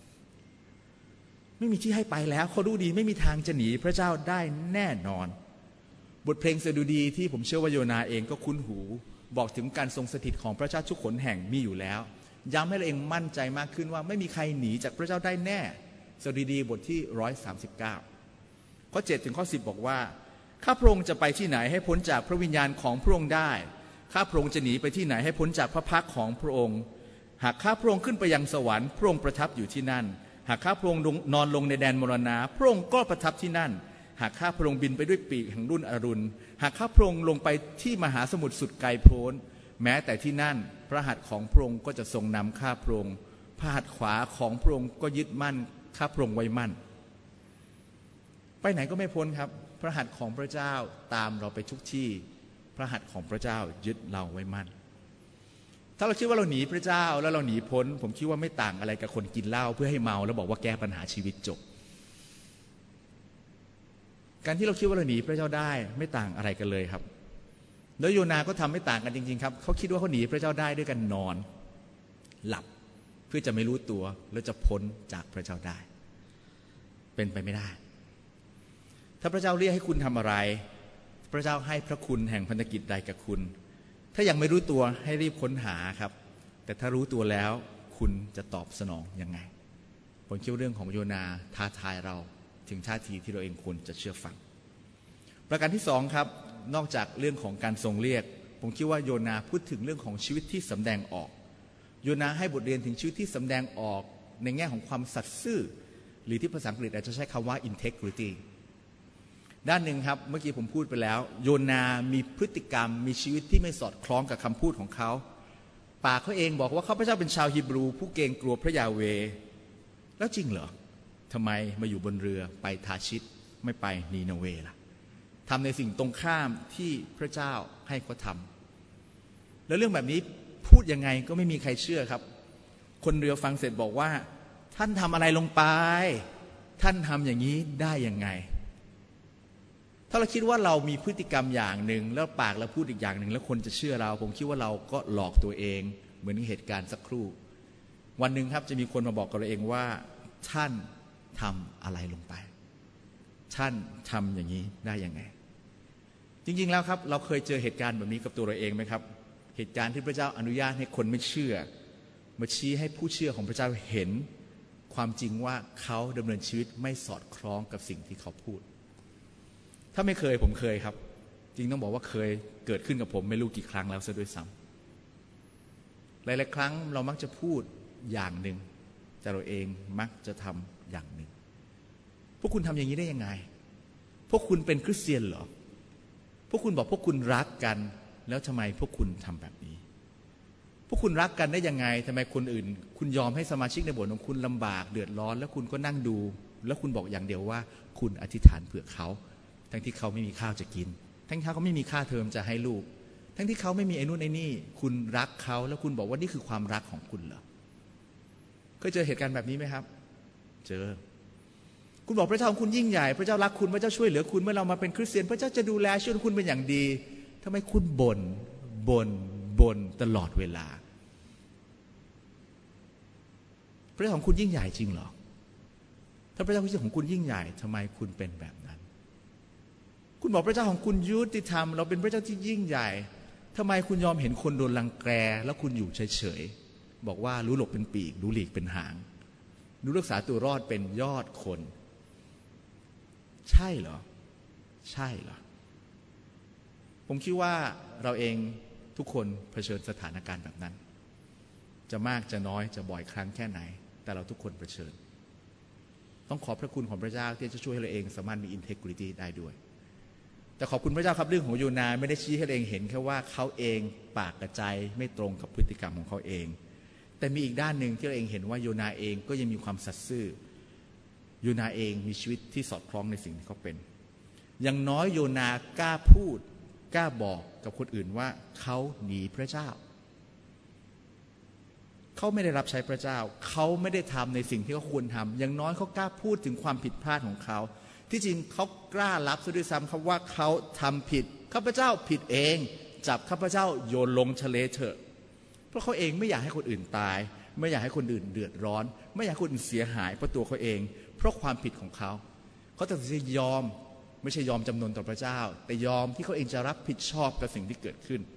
ไม่มีที่ให้ไปแล้วเขารู้ดีไม่มีทางจะหนีพระเจ้าได้แน่นอนบทเพลงสดุดีที่ผมเชื่อว่าโยนาเองก็คุ้นหูบอกถึงการทรงสถิตของพระเจ้าทุกขนแห่งมีอยู่แล้วย้ำให้เราเองมั่นใจมากขึ้นว่าไม่มีใครหนีจากพระเจ้าได้แน่สดุดีบทที่139ข้อ7ถึงข้อ10บอกว่าข้าพระองค์จะไปที่ไหนให้พ้นจากพระวิญญาณของพระองค์ได้ข้าพระองค์จะหนีไปที่ไหนให้พ้นจากพระพักของพระองค์หากข้าพระองค์ขึ้นไปยังสวรรค์พระองค์ประทับอยู่ที่นั่นหากข้าพระองค์นอนลงในแดนมรณะพระองค์ก็ประทับที่นั่นหากข้าพระองค์บินไปด้วยปีกแห่งรุ่งอรุณหากข้าพระองค์ลงไปที่มหาสมุทรสุดไกลโพ้นแม้แต่ที่นั่นพระหัตถ์ของพระองค์ก็จะทรงนำข้าพระองค์พระหัตถ์ขวาของพระองค์ก็ยึดมั่นข้าพระองค์ไว้มั่นไปไหนก็ไม่พ้นครับพระหัตถ์ของพระเจ้าตามเราไปทุกที่พระหัตถ์ของพระเจ้ายึดเราไว้มั่นถ้าเราคิดว่าเราหนีพระเจ้าแล้วเราหนีพ้นผมคิดว่าไม่ต่างอะไรกับคนกินเหล้าเพื่อให้เมาแล้วบอกว่าแก้ปัญหาชีวิตจบการที่เราคิดว่าเราหนีพระเจ้าได้ไม่ต่างอะไรกันเลยครับแล้วโยนาก็ทำไม่ต่างกันจริงๆครับเขาคิดว่าเขาหนีพระเจ้าได้ด้วยกันนอนหลับเพื่อจะไม่รู้ตัวแล้วจะพ้นจากพระเจ้าได้เป็นไปไม่ได้ถ้าพระเจ้าเรียกให้คุณทำอะไรพระเจ้าให้พระคุณแห่งพันธกิจใดกับคุณถ้ายังไม่รู้ตัวให้รีบค้นหาครับแต่ถ้ารู้ตัวแล้วคุณจะตอบสนองยังไงผมคิดว่าเรื่องของโยนาท้าทายเราถึงท่าทีที่เราเองควรจะเชื่อฟังประการที่2ครับนอกจากเรื่องของการทรงเรียกผมคิดว่าโยนาพูดถึงเรื่องของชีวิตที่สำแดงออกโยนาให้บทเรียนถึงชีวิตที่สำแดงออกในแง่ของความสัตย์ซื่อหรือที่ภาษาอังกฤษอาจจะใช้คำว่า integrity ด้านหนึ่งครับเมื่อกี้ผมพูดไปแล้วโยนามีพฤติกรรมมีชีวิตที่ไม่สอดคล้องกับคำพูดของเขาปากเขาเองบอกว่าข้าพเจ้าเป็นชาวฮีบรูผู้เกรงกลัวพระยาเวห์แล้วจริงเหรอทำไมมาอยู่บนเรือไปทาชิตไม่ไปนีนาเวล่ะทำในสิ่งตรงข้ามที่พระเจ้าให้เขาทำแล้วเรื่องแบบนี้พูดยังไงก็ไม่มีใครเชื่อครับคนเรือฟังเสร็จบอกว่าท่านทำอะไรลงไปท่านทำอย่างนี้ได้ยังไงถ้าเราคิดว่าเรามีพฤติกรรมอย่างหนึ่งแล้วปากเราพูดอีกอย่างหนึ่งแล้วคนจะเชื่อเราผมคิดว่าเราก็หลอกตัวเองเหมือนเหตุการณ์สักครู่วันหนึ่งครับจะมีคนมาบอกกับเราเองว่าท่านทำอะไรลงไปท่านทำอย่างนี้ได้ยังไงจริงๆแล้วครับเราเคยเจอเหตุการณ์แบบนี้กับตัวเราเองไหมครับเหตุการณ์ที่พระเจ้าอนุญาตให้คนไม่เชื่อมาชี้ให้ผู้เชื่อของพระเจ้าเห็นความจริงว่าเขาดำเนินชีวิตไม่สอดคล้องกับสิ่งที่เขาพูดถ้าไม่เคยผมเคยครับจริงต้องบอกว่าเคยเกิดขึ้นกับผมไม่รู้กี่ครั้งแล้วซะด้วยซ้ำหลายๆครั้งเรามักจะพูดอย่างหนึ่งแต่เราเองมักจะทำอย่างหนึ่งพวกคุณทำอย่างนี้ได้ยังไงพวกคุณเป็นคริสเตียนเหรอพวกคุณบอกพวกคุณรักกันแล้วทำไมพวกคุณทำแบบนี้พวกคุณรักกันได้ยังไงทำไมคนอื่นคุณยอมให้สมาชิกในโบสถ์ของคุณลำบากเดือดร้อนแล้วคุณก็นั่งดูแล้วคุณบอกอย่างเดียวว่าคุณอธิษฐานเผื่อเขาทั้งที่เขาไม่มีข้าวจะกินทั้งที่เขาไม่มีค่าเทอมจะให้ลูกทั้งที่เขาไม่มีไอ้นู่นไอ้นี่คุณรักเขาแล้วคุณบอกว่านี่คือความรักของคุณเหรอเคยเจอเหตุการณ์แบบนี้ไหมครับเจอคุณบอกพระเจ้าของคุณยิ่งใหญ่พระเจ้ารักคุณพระเจ้าช่วยเหลือคุณเมื่อเรามาเป็นคริสเตียนพระเจ้าจะดูแลช่วยคุณเป็นอย่างดีทำไมคุณบ่นตลอดเวลาพระเจ้าของคุณยิ่งใหญ่จริงเหรอถ้าพระเจ้าของคุณยิ่งใหญ่ทำไมคุณเป็นแบบนั้นคุณบอกพระเจ้าของคุณยุติธรรมเราเป็นพระเจ้าที่ยิ่งใหญ่ทำไมคุณยอมเห็นคนโดนรังแกแล้วคุณอยู่เฉยๆบอกว่ารู้หลบเป็นปีกรู้หลีกเป็นหางรู้รักษาตัวรอดเป็นยอดคนใช่เหรอใช่เหรอผมคิดว่าเราเองทุกคนเผชิญสถานการณ์แบบนั้นจะมากจะน้อยจะบ่อยครั้งแค่ไหนแต่เราทุกคนเผชิญต้องขอบพระคุณของพระเจ้าที่จะช่วยให้เราเองสามารถมี integrity ได้ด้วยแต่ขอบคุณพระเจ้าครับเรื่องของโยนาไม่ได้ชี้ให้เราเองเห็นแค่ว่าเขาเองปากกระใจไม่ตรงกับพฤติกรรมของเขาเองแต่มีอีกด้านหนึ่งที่เราเองเห็นว่าโยนาเองก็ยังมีความสัตย์ซื่อโยนาเองมีชีวิตที่สอดคล้องในสิ่งที่เขาเป็นอย่างน้อยโยนากล้าพูดกล้าบอกกับคนอื่นว่าเขาหนีพระเจ้าเขาไม่ได้รับใช้พระเจ้าเขาไม่ได้ทำในสิ่งที่เขาควรทำอย่างน้อยเขากล้าพูดถึงความผิดพลาดของเขาที่จริงเขากล้ารับซะด้วยซ้ำครับว่าเขาทำผิดข้าพเจ้าผิดเองจับข้าพเจ้าโยนลงทะเลเถอะเพราะเขาเองไม่อยากให้คนอื่นตายไม่อยากให้คนอื่นเดือดร้อนไม่อยากให้คนอื่นเสียหายเพราะตัวเขาเองเพราะความผิดของเขาตัดสินใจยอมไม่ใช่ยอมจำนนต่อพระเจ้าแต่ยอมที่เขาเองจะรับผิดชอบกับสิ่งที่เกิดขึ้น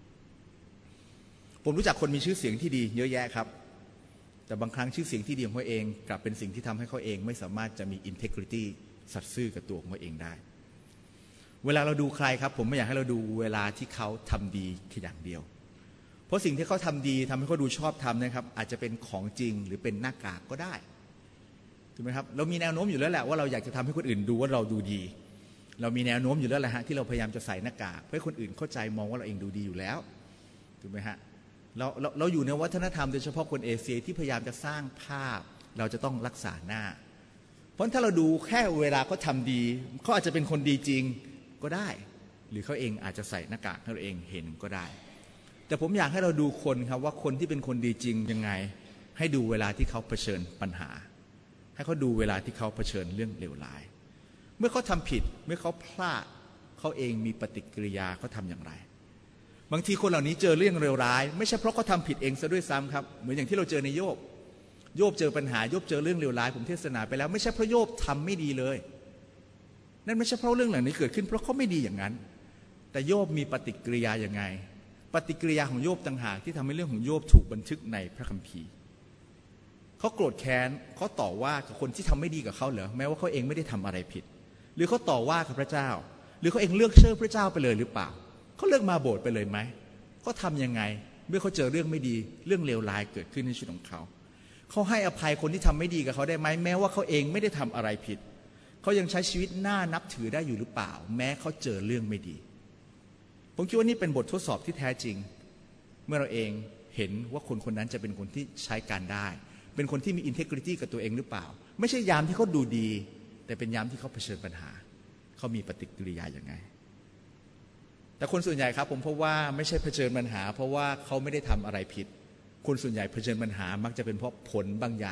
ผมรู้จักคนมีชื่อเสียงที่ดีเยอะแยะครับแต่บางครั้งชื่อเสียงที่ดีของเขาเองกลับเป็นสิ่งที่ทำให้เขาเองไม่สามารถจะมี integrity สัตย์ซื่อกับตัวของเขาเองได้เวลาเราดูใครครับผมไม่อยากให้เราดูเวลาที่เขาทำดีแค่อย่างเดียวเพราะสิ่งที่เขาทำดีทำให้เขาดูชอบทำนะครับอาจจะเป็นของจริงหรือเป็นหน้ากากก็ได้ถูกไหมครับเรามีแนวโน้มอยู่แล้วแหละว่าเราอยากจะทำให้คนอื่นดูว่าเราดูดีเรามีแนวโน้มอยู่แล้วแหละฮะที่เราพยายามจะใส่หน้ากากเพื่อให้คนอื่นเข้าใจมองว่าเราเองดูดีอยู่แล้วถูกไหมฮะเราอยู่ในวัฒนธรรมโดยเฉพาะคนเอเชียที่พยายามจะสร้างภาพเราจะต้องรักษาหน้าเพราะถ้าเราดูแค่เวลาเขาทำดีเขาอาจจะเป็นคนดีจริงก็ได้หรือเขาเองอาจจะใส่หน้ากากให้เราเองเห็นก็ได้แต่ผมอยากให้เราดูคนครับว่าคนที่เป็นคนดีจริงยังไงให้ดูเวลาที่เขาเผชิญปัญหาให้เขาดูเวลาที่เขาเผชิญเรื่องเลวร้ายเมื่อเขาทำผิดเมื่อเขาพลาดเขาเองมีปฏิกิริยาเขาทำอย่างไรบางทีคนเหล่านี้เจอเรื่องเลวร้ายไม่ใช่เพราะเขาทำผิดเองซะด้วยซ้ำครับเหมือนอย่างที่เราเจอในโยบเจอปัญหาโยบเจอเรื่องเลวร้ายผมเทศนาไปแล้วไม่ใช่เพราะโยบทำไม่ดีเลยนั่นไม่ใช่เพราะเรื่องเหล่านี้เกิดขึ้นเพราะเขาไม่ดีอย่างนั้นแต่โยบมีปฏิกิริยาอย่างไงปฏิกิริยาของโยบต่างหากที่ทำให้เรื่องของโยบถูกบันทึกในพระคัมภีร์เขาโกรธแค้นเขาต่อว่ากับคนที่ทำไม่ดีกับเขาเหรอแม้ว่าเขาเองไม่ได้ทำอะไรผิดหรือเขาต่อว่ากับพระเจ้าหรือเขาเองเลือกเชื่อพระเจ้าไปเลยหรือเปล่าเขาเลิกมาโบสถ์ไปเลยไหมเขาทำยังไงเมื่อเขาเจอเรื่องไม่ดีเรื่องเลวร้ายเกิดขึ้นในชีวิตของเขาเขาให้อภัยคนที่ทำไม่ดีกับเขาได้ไหมแม้ว่าเขาเองไม่ได้ทำอะไรผิดเขายังใช้ชีวิตน่านับถือได้อยู่หรือเปล่าแม้เขาเจอเรื่องไม่ดีผมคิดว่านี่เป็นบททดสอบที่แท้จริงเมื่อเราเองเห็นว่าคนคนนั้นจะเป็นคนที่ใช้การได้เป็นคนที่มี integrity กับตัวเองหรือเปล่าไม่ใช่ยามที่เขาดูดีแต่เป็นยามที่เขาเผชิญปัญหาเขามีปฏิกิริยาอย่างไงแต่คนส่วนใหญ่ครับผมพบว่าไม่ใช่เผชิญปัญหาเพราะว่าเขาไม่ได้ทำอะไรผิดคนส่วนใหญ่เผชิญปัญหามักจะเป็นเพราะผลบางอย่าง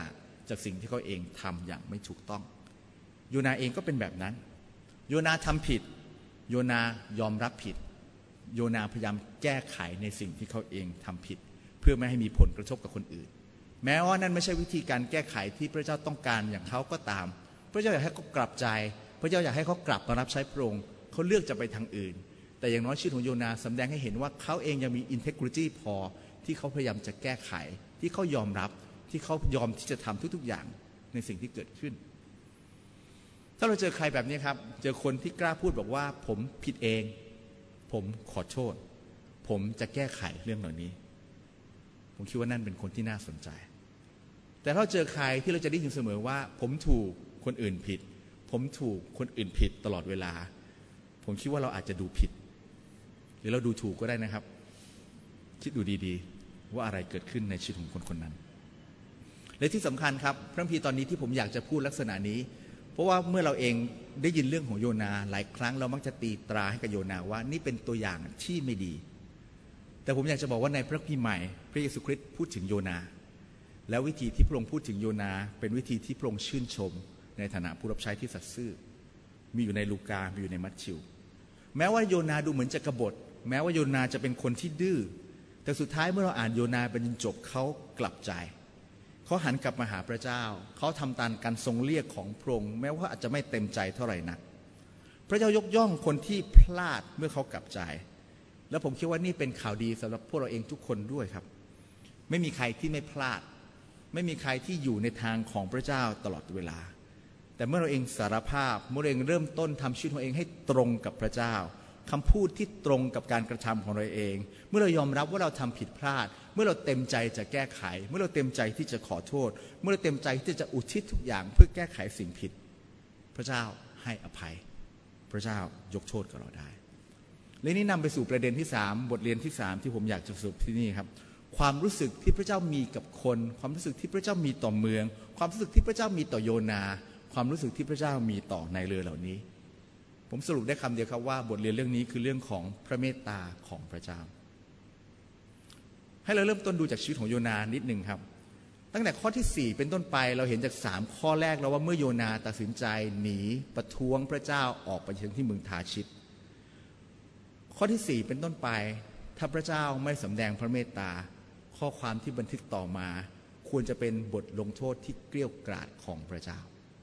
จากสิ่งที่เขาเองทำอย่างไม่ถูกต้องโยนาเองก็เป็นแบบนั้นโยนาทำผิดโยนายอมรับผิดโยนาพยายามแก้ไขในสิ่งที่เขาเองทำผิดเพื่อไม่ให้มีผลกระทบกับคนอื่นแม้ว่านั่นไม่ใช่วิธีการแก้ไขที่พระเจ้าต้องการอย่างเขาก็ตามพระเจ้าอยากให้เขากลับใจพระเจ้าอยากให้เขากลับมารับใช้พระองค์เขาเลือกจะไปทางอื่นแต่อย่างน้อยชีวิตของโยนาแสดงให้เห็นว่าเขาเองยังมี integrity พอที่เขาพยายามจะแก้ไขที่เขายอมรับที่เขายอมที่จะทำทุกๆอย่างในสิ่งที่เกิดขึ้นถ้าเราเจอใครแบบนี้ครับเจอคนที่กล้าพูดบอกว่าผมผิดเองผมขอโทษผมจะแก้ไขเรื่องเหล่านี้ผมคิดว่านั่นเป็นคนที่น่าสนใจแต่ถ้าเจอใครที่เราจะได้ยินเสมอว่าผมถูกคนอื่นผิดผมถูกคนอื่นผิดตลอดเวลาผมคิดว่าเราอาจจะดูผิดหรือเราดูถูกก็ได้นะครับคิดดูดีๆว่าอะไรเกิดขึ้นในชีวิตของคนคนนั้นและที่สำคัญครับพระคัมภีร์ตอนนี้ที่ผมอยากจะพูดลักษณะนี้เพราะว่าเมื่อเราเองได้ยินเรื่องของโยนาหลายครั้งเรามักจะตีตราให้กับโยนาว่านี่เป็นตัวอย่างที่ไม่ดีแต่ผมอยากจะบอกว่าในพระคัมภีร์ใหม่พระเยซูคริสต์พูดถึงโยนาแล้ววิธีที่พระองค์พูดถึงโยนาเป็นวิธีที่พระองค์ชื่นชมในฐานะผู้รับใช้ที่สัตย์ซื่อมีอยู่ในลูกามีอยู่ในมัทธิวแม้ว่าโยนาดูเหมือนจะกบฏแม้ว่าโยนาจะเป็นคนที่ดื้อแต่สุดท้ายเมื่อเราอ่านโยนาไปจนจบเขากลับใจเขาหันกลับมาหาพระเจ้าเขาทำตามการทรงเรียกของพระองค์แม้ว่าอาจจะไม่เต็มใจเท่าไหร่นักพระเจ้ายกย่องคนที่พลาดเมื่อเขากลับใจแล้วผมคิดว่านี่เป็นข่าวดีสำหรับพวกเราเองทุกคนด้วยครับไม่มีใครที่ไม่พลาดไม่มีใครที่อยู่ในทางของพระเจ้าตลอดเวลาแต่เมื่อเราเองสารภาพเมื่อเราเองเริ่มต้นทำชีวิตของเองให้ตรงกับพระเจ้าคำพูดที่ตรงกับการกระทำของเราเองเมื่อเรายอมรับว่าเราทำผิดพลาดเมื่อเราเต็มใจจะแก้ไขเมื่อเราเต็มใจที่จะขอโทษเมื่อเราเต็มใจที่จะอุทิศทุกอย่างเพื่อแก้ไขสิ่งผิดพระเจ้าให้อภัยพระเจ้ายกโทษกับเราได้และนี่นำไปสู่ประเด็นที่3บทเรียนที่3ที่ผมอยากจะสรุปที่นี่ครับความรู้สึกที่พระเจ้ามีกับคนความรู้สึกที่พระเจ้ามีต่อเมืองความรู้สึกที่พระเจ้ามีต่อโยนาความรู้สึกที่พระเจ้ามีต่อในเรือเหล่านี้ผมสรุปได้คำเดียวครับว่าบทเรียนเรื่องนี้คือเรื่องของพระเมตตาของพระเจ้าให้เราเริ่มต้นดูจากชีวิตของโยนานิดหนึ่งครับตั้งแต่ข้อที่4เป็นต้นไปเราเห็นจาก3ข้อแรกแล้วว่าเมื่อโยนาตัดสินใจหนีประท้วงพระเจ้าออกไปยังที่เมืองทาชิตข้อที่4เป็นต้นไปถ้าพระเจ้าไม่สำแดงพระเมตตาข้อความที่บันทึกต่อมาควรจะเป็นบทลงโทษที่เกรี้ยวกราดของพระเจ้า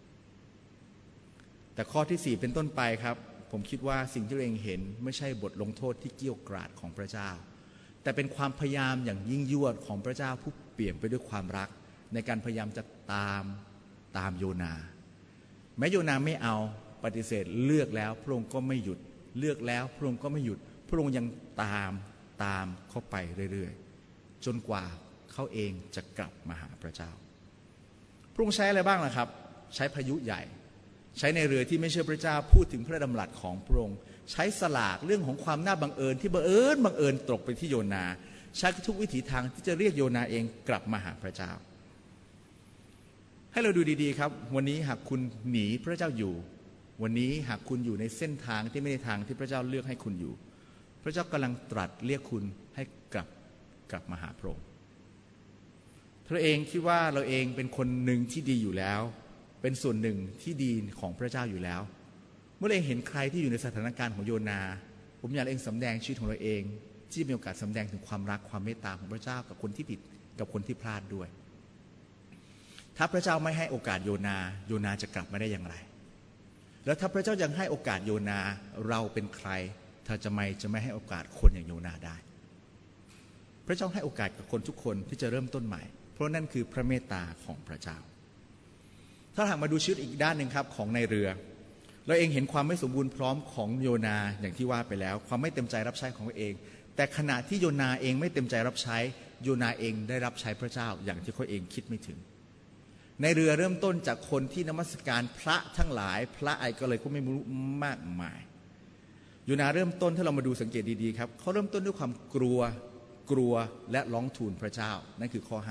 แต่ข้อที่4เป็นต้นไปครับผมคิดว่าสิ่งที่เราเองเห็นไม่ใช่บทลงโทษที่เกรี้ยวกราดของพระเจ้าแต่เป็นความพยายามอย่างยิ่งยวดของพระเจ้าผู้เปี่ยมไปด้วยความรักในการพยายามจะตามโยนาแม้โยนาไม่เอาปฏิเสธเลือกแล้วพระองค์ก็ไม่หยุดเลือกแล้วพระองค์ก็ไม่หยุดพระองค์ยังตามเข้าไปเรื่อยๆจนกว่าเขาเองจะกลับมาหาพระเจ้าพระองค์ใช้อะไรบ้างล่ะครับใช้พายุใหญ่ใช้ในเรือที่ไม่เชื่อพระเจ้าพูดถึงพระดำรัสของพระองค์ใช้สลากเรื่องของความน่าบังเอิญที่บังเอิญตกไปที่โยนาใช้ทุกวิถีทางที่จะเรียกโยนาเองกลับมาหาพระเจ้าให้เราดูดีๆครับวันนี้หากคุณหนีพระเจ้าอยู่วันนี้หากคุณอยู่ในเส้นทางที่ไม่ใช่ทางที่พระเจ้าเลือกให้คุณอยู่พระเจ้ากำลังตรัสเรียกคุณให้กลับมาหาพระองค์พระเองคิดว่าเราเองเป็นคนหนึ่งที่ดีอยู่แล้วเป็นส่วนหนึ่งที่ดีของพระเจ้าอยู่แล้วเมื่อเราเองเห็นใครที่อยู่ในสถานการณ์ของโยนาผมอยากเองสำแดงชีวิตของเราเองที่มีโอกาสสำแดงถึงความรักความเมตตาของพระเจ้ากับคนที่ผิดกับคนที่พลาดด้วยถ้าพระเจ้าไม่ให้โอกาสโยนาจะกลับมาได้อย่างไรแล้วถ้าพระเจ้ายังให้โอกาสโยนาเราเป็นใครถ้าจะไม่ให้โอกาสคนอย่างโยนาได้พระเจ้าให้โอกาสกับคนทุกคนที่จะเริ่มต้นใหม่เพราะนั่นคือพระเมตตาของพระเจ้าถ้าหากมาดูชีวิตอีกด้านหนึ่งครับของในเรือเราเองเห็นความไม่สมบูรณ์พร้อมของโยนาอย่างที่ว่าไปแล้วความไม่เต็มใจรับใช้ของตัวเองแต่ขณะที่โยนาเองไม่เต็มใจรับใช้โยนาเองได้รับใช้พระเจ้าอย่างที่เขาเองคิดไม่ถึงในเรือเริ่มต้นจากคนที่นมัสการพระทั้งหลายพระอะไรก็เลยก็ไม่รู้มากมายโยนาเริ่มต้นถ้าเรามาดูสังเกตดีๆครับเขาเริ่มต้นด้วยความกลัวและร้องทูลพระเจ้านั่นคือข้อ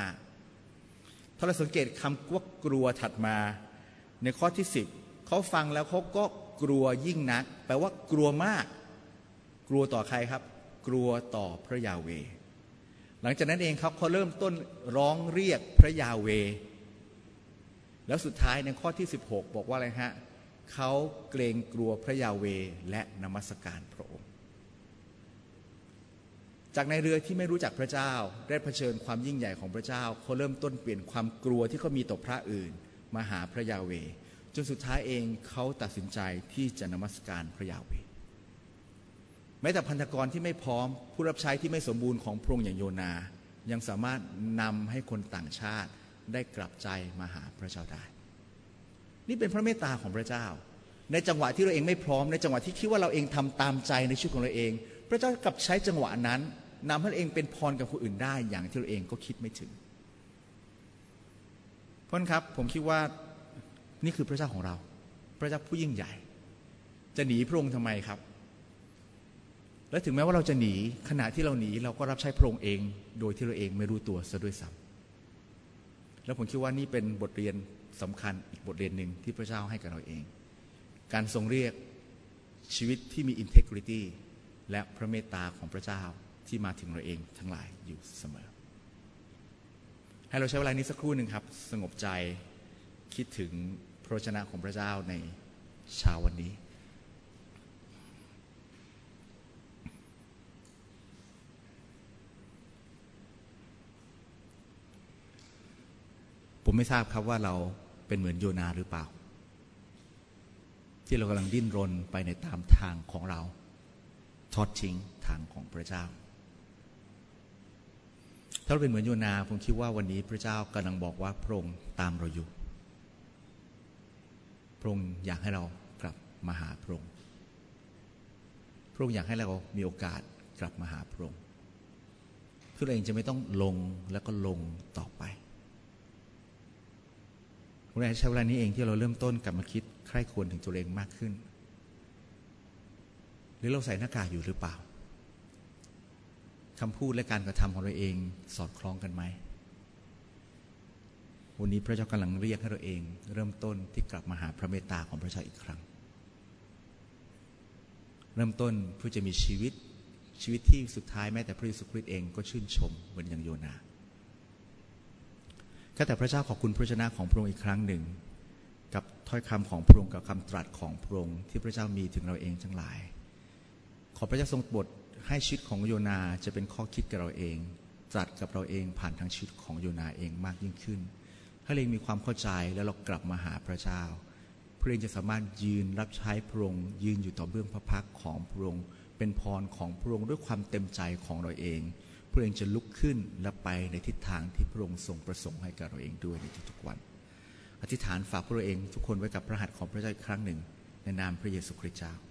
5ถ้าเราสังเกตคำว่ากลัวถัดมาในข้อที่10เขาฟังแล้วเขาก็กลัวยิ่งนักแปลว่ากลัวมากกลัวต่อใครครับกลัวต่อพระยาเวห์หลังจากนั้นเองครับเขาเริ่มต้นร้องเรียกพระยาเวห์แล้วสุดท้ายในข้อที่16บอกว่าอะไรฮะเขาเกรงกลัวพระยาเวห์และนมัสการพระองค์จากในเรือที่ไม่รู้จักพระเจ้าได้เผชิญความยิ่งใหญ่ของพระเจ้าเขาเริ่มต้นเปลี่ยนความกลัวที่เขามีต่อพระอื่นมาหาพระยาเวห์จนสุดท้ายเองเขาตัดสินใจที่จะนมัสการพระยาเวห์แม้แต่พันธกรที่ไม่พร้อมผู้รับใช้ที่ไม่สมบูรณ์ของพระองค์อย่างโยนายังสามารถนำให้คนต่างชาติได้กลับใจมาหาพระเจ้าได้นี่เป็นพระเมตตาของพระเจ้าในจังหวะที่เราเองไม่พร้อมในจังหวะที่คิดว่าเราเองทำตามใจในชีวิตของเราเองพระเจ้ากลับใช้จังหวะนั้นนำให้เราเองเป็นพรกับคนอื่นได้อย่างที่เราเองก็คิดไม่ถึงเพราะฉะนั้นครับผมคิดว่านี่คือพระเจ้าของเราพระเจ้าผู้ยิ่งใหญ่จะหนีพระองค์ทำไมครับและถึงแม้ว่าเราจะหนีขณะที่เราหนีเราก็รับใช้พระองค์เองโดยที่เราเองไม่รู้ตัวซะด้วยซ้ำแล้วผมคิดว่านี่เป็นบทเรียนสำคัญอีกบทเรียนหนึ่งที่พระเจ้าให้กับเราเองการทรงเรียกชีวิตที่มี integrity และพระเมตตาของพระเจ้าที่มาถึงเราเองทั้งหลายอยู่เสมอให้เราใช้เวลานี้สักครู่หนึ่งครับสงบใจคิดถึงพระวจนะของพระเจ้าในเช้าวันนี้ผมไม่ทราบครับว่าเราเป็นเหมือนโยนาหรือเปล่าที่เรากำลังดิ้นรนไปในตามทางของเราทอดทิ้งทางของพระเจ้าถ้าเราเป็นเหมือนโยนาผมคิดว่าวันนี้พระเจ้ากำลังบอกว่าพระองค์ตามเราอยู่พระองค์อยากให้เรากลับมาหาพระองค์พระองค์อยากให้เรามีโอกาสกลับมาหาพระองค์เพื่อเราเองจะไม่ต้องลงแล้วก็ลงต่อไปผมเลยใช้เวลานี้เองที่เราเริ่มต้นกลับมาคิดใคร่ควรถึงตัวเองมากขึ้นหรือเราใส่หน้ากากอยู่หรือเปล่าคำพูดและการกระทำของเราเองสอดคล้องกันไหมวันนี้พระเจ้ากำลังเรียกให้เราเองเริ่มต้นที่กลับมาหาพระเมตตาของพระเจ้าอีกครั้งเริ่มต้นเพื่อจะมีชีวิตที่สุดท้ายแม้แต่พระเยซูคริสต์เองก็ชื่นชมเหมือนอย่างโยนาข้าแต่พระเจ้าขอบคุณพระวจนะของพระองค์อีกครั้งหนึ่งกับถ้อยคำของพระองค์กับคำตรัสของพระองค์ที่พระเจ้ามีถึงเราเองทั้งหลายขอพระเจ้าทรงโปรดให้ชีวิตของโยนาจะเป็นข้อคิดกับเราเองตรัสกับเราเองผ่านทางชีวิตของโยนาเองมากยิ่งขึ้นให้เราเองมีความเข้าใจแล้วเรากลับมาหาพระเจ้าพระองค์จะสามารถยืนรับใช้พระองค์ยืนอยู่ต่อเบื้องพระพักของพระองค์เป็นพรของพระองค์ด้วยความเต็มใจของเราเองพระองค์จะลุกขึ้นและไปในทิศทางที่พระองค์ทรงประสงค์ให้กับเราเองด้วยในทุกๆวันอธิษฐานฝากพระองค์เองทุกคนไว้กับพระหัตถ์ของพระเจ้าอีกครั้งหนึ่งในนามพระเยซูคริสต์เจ้า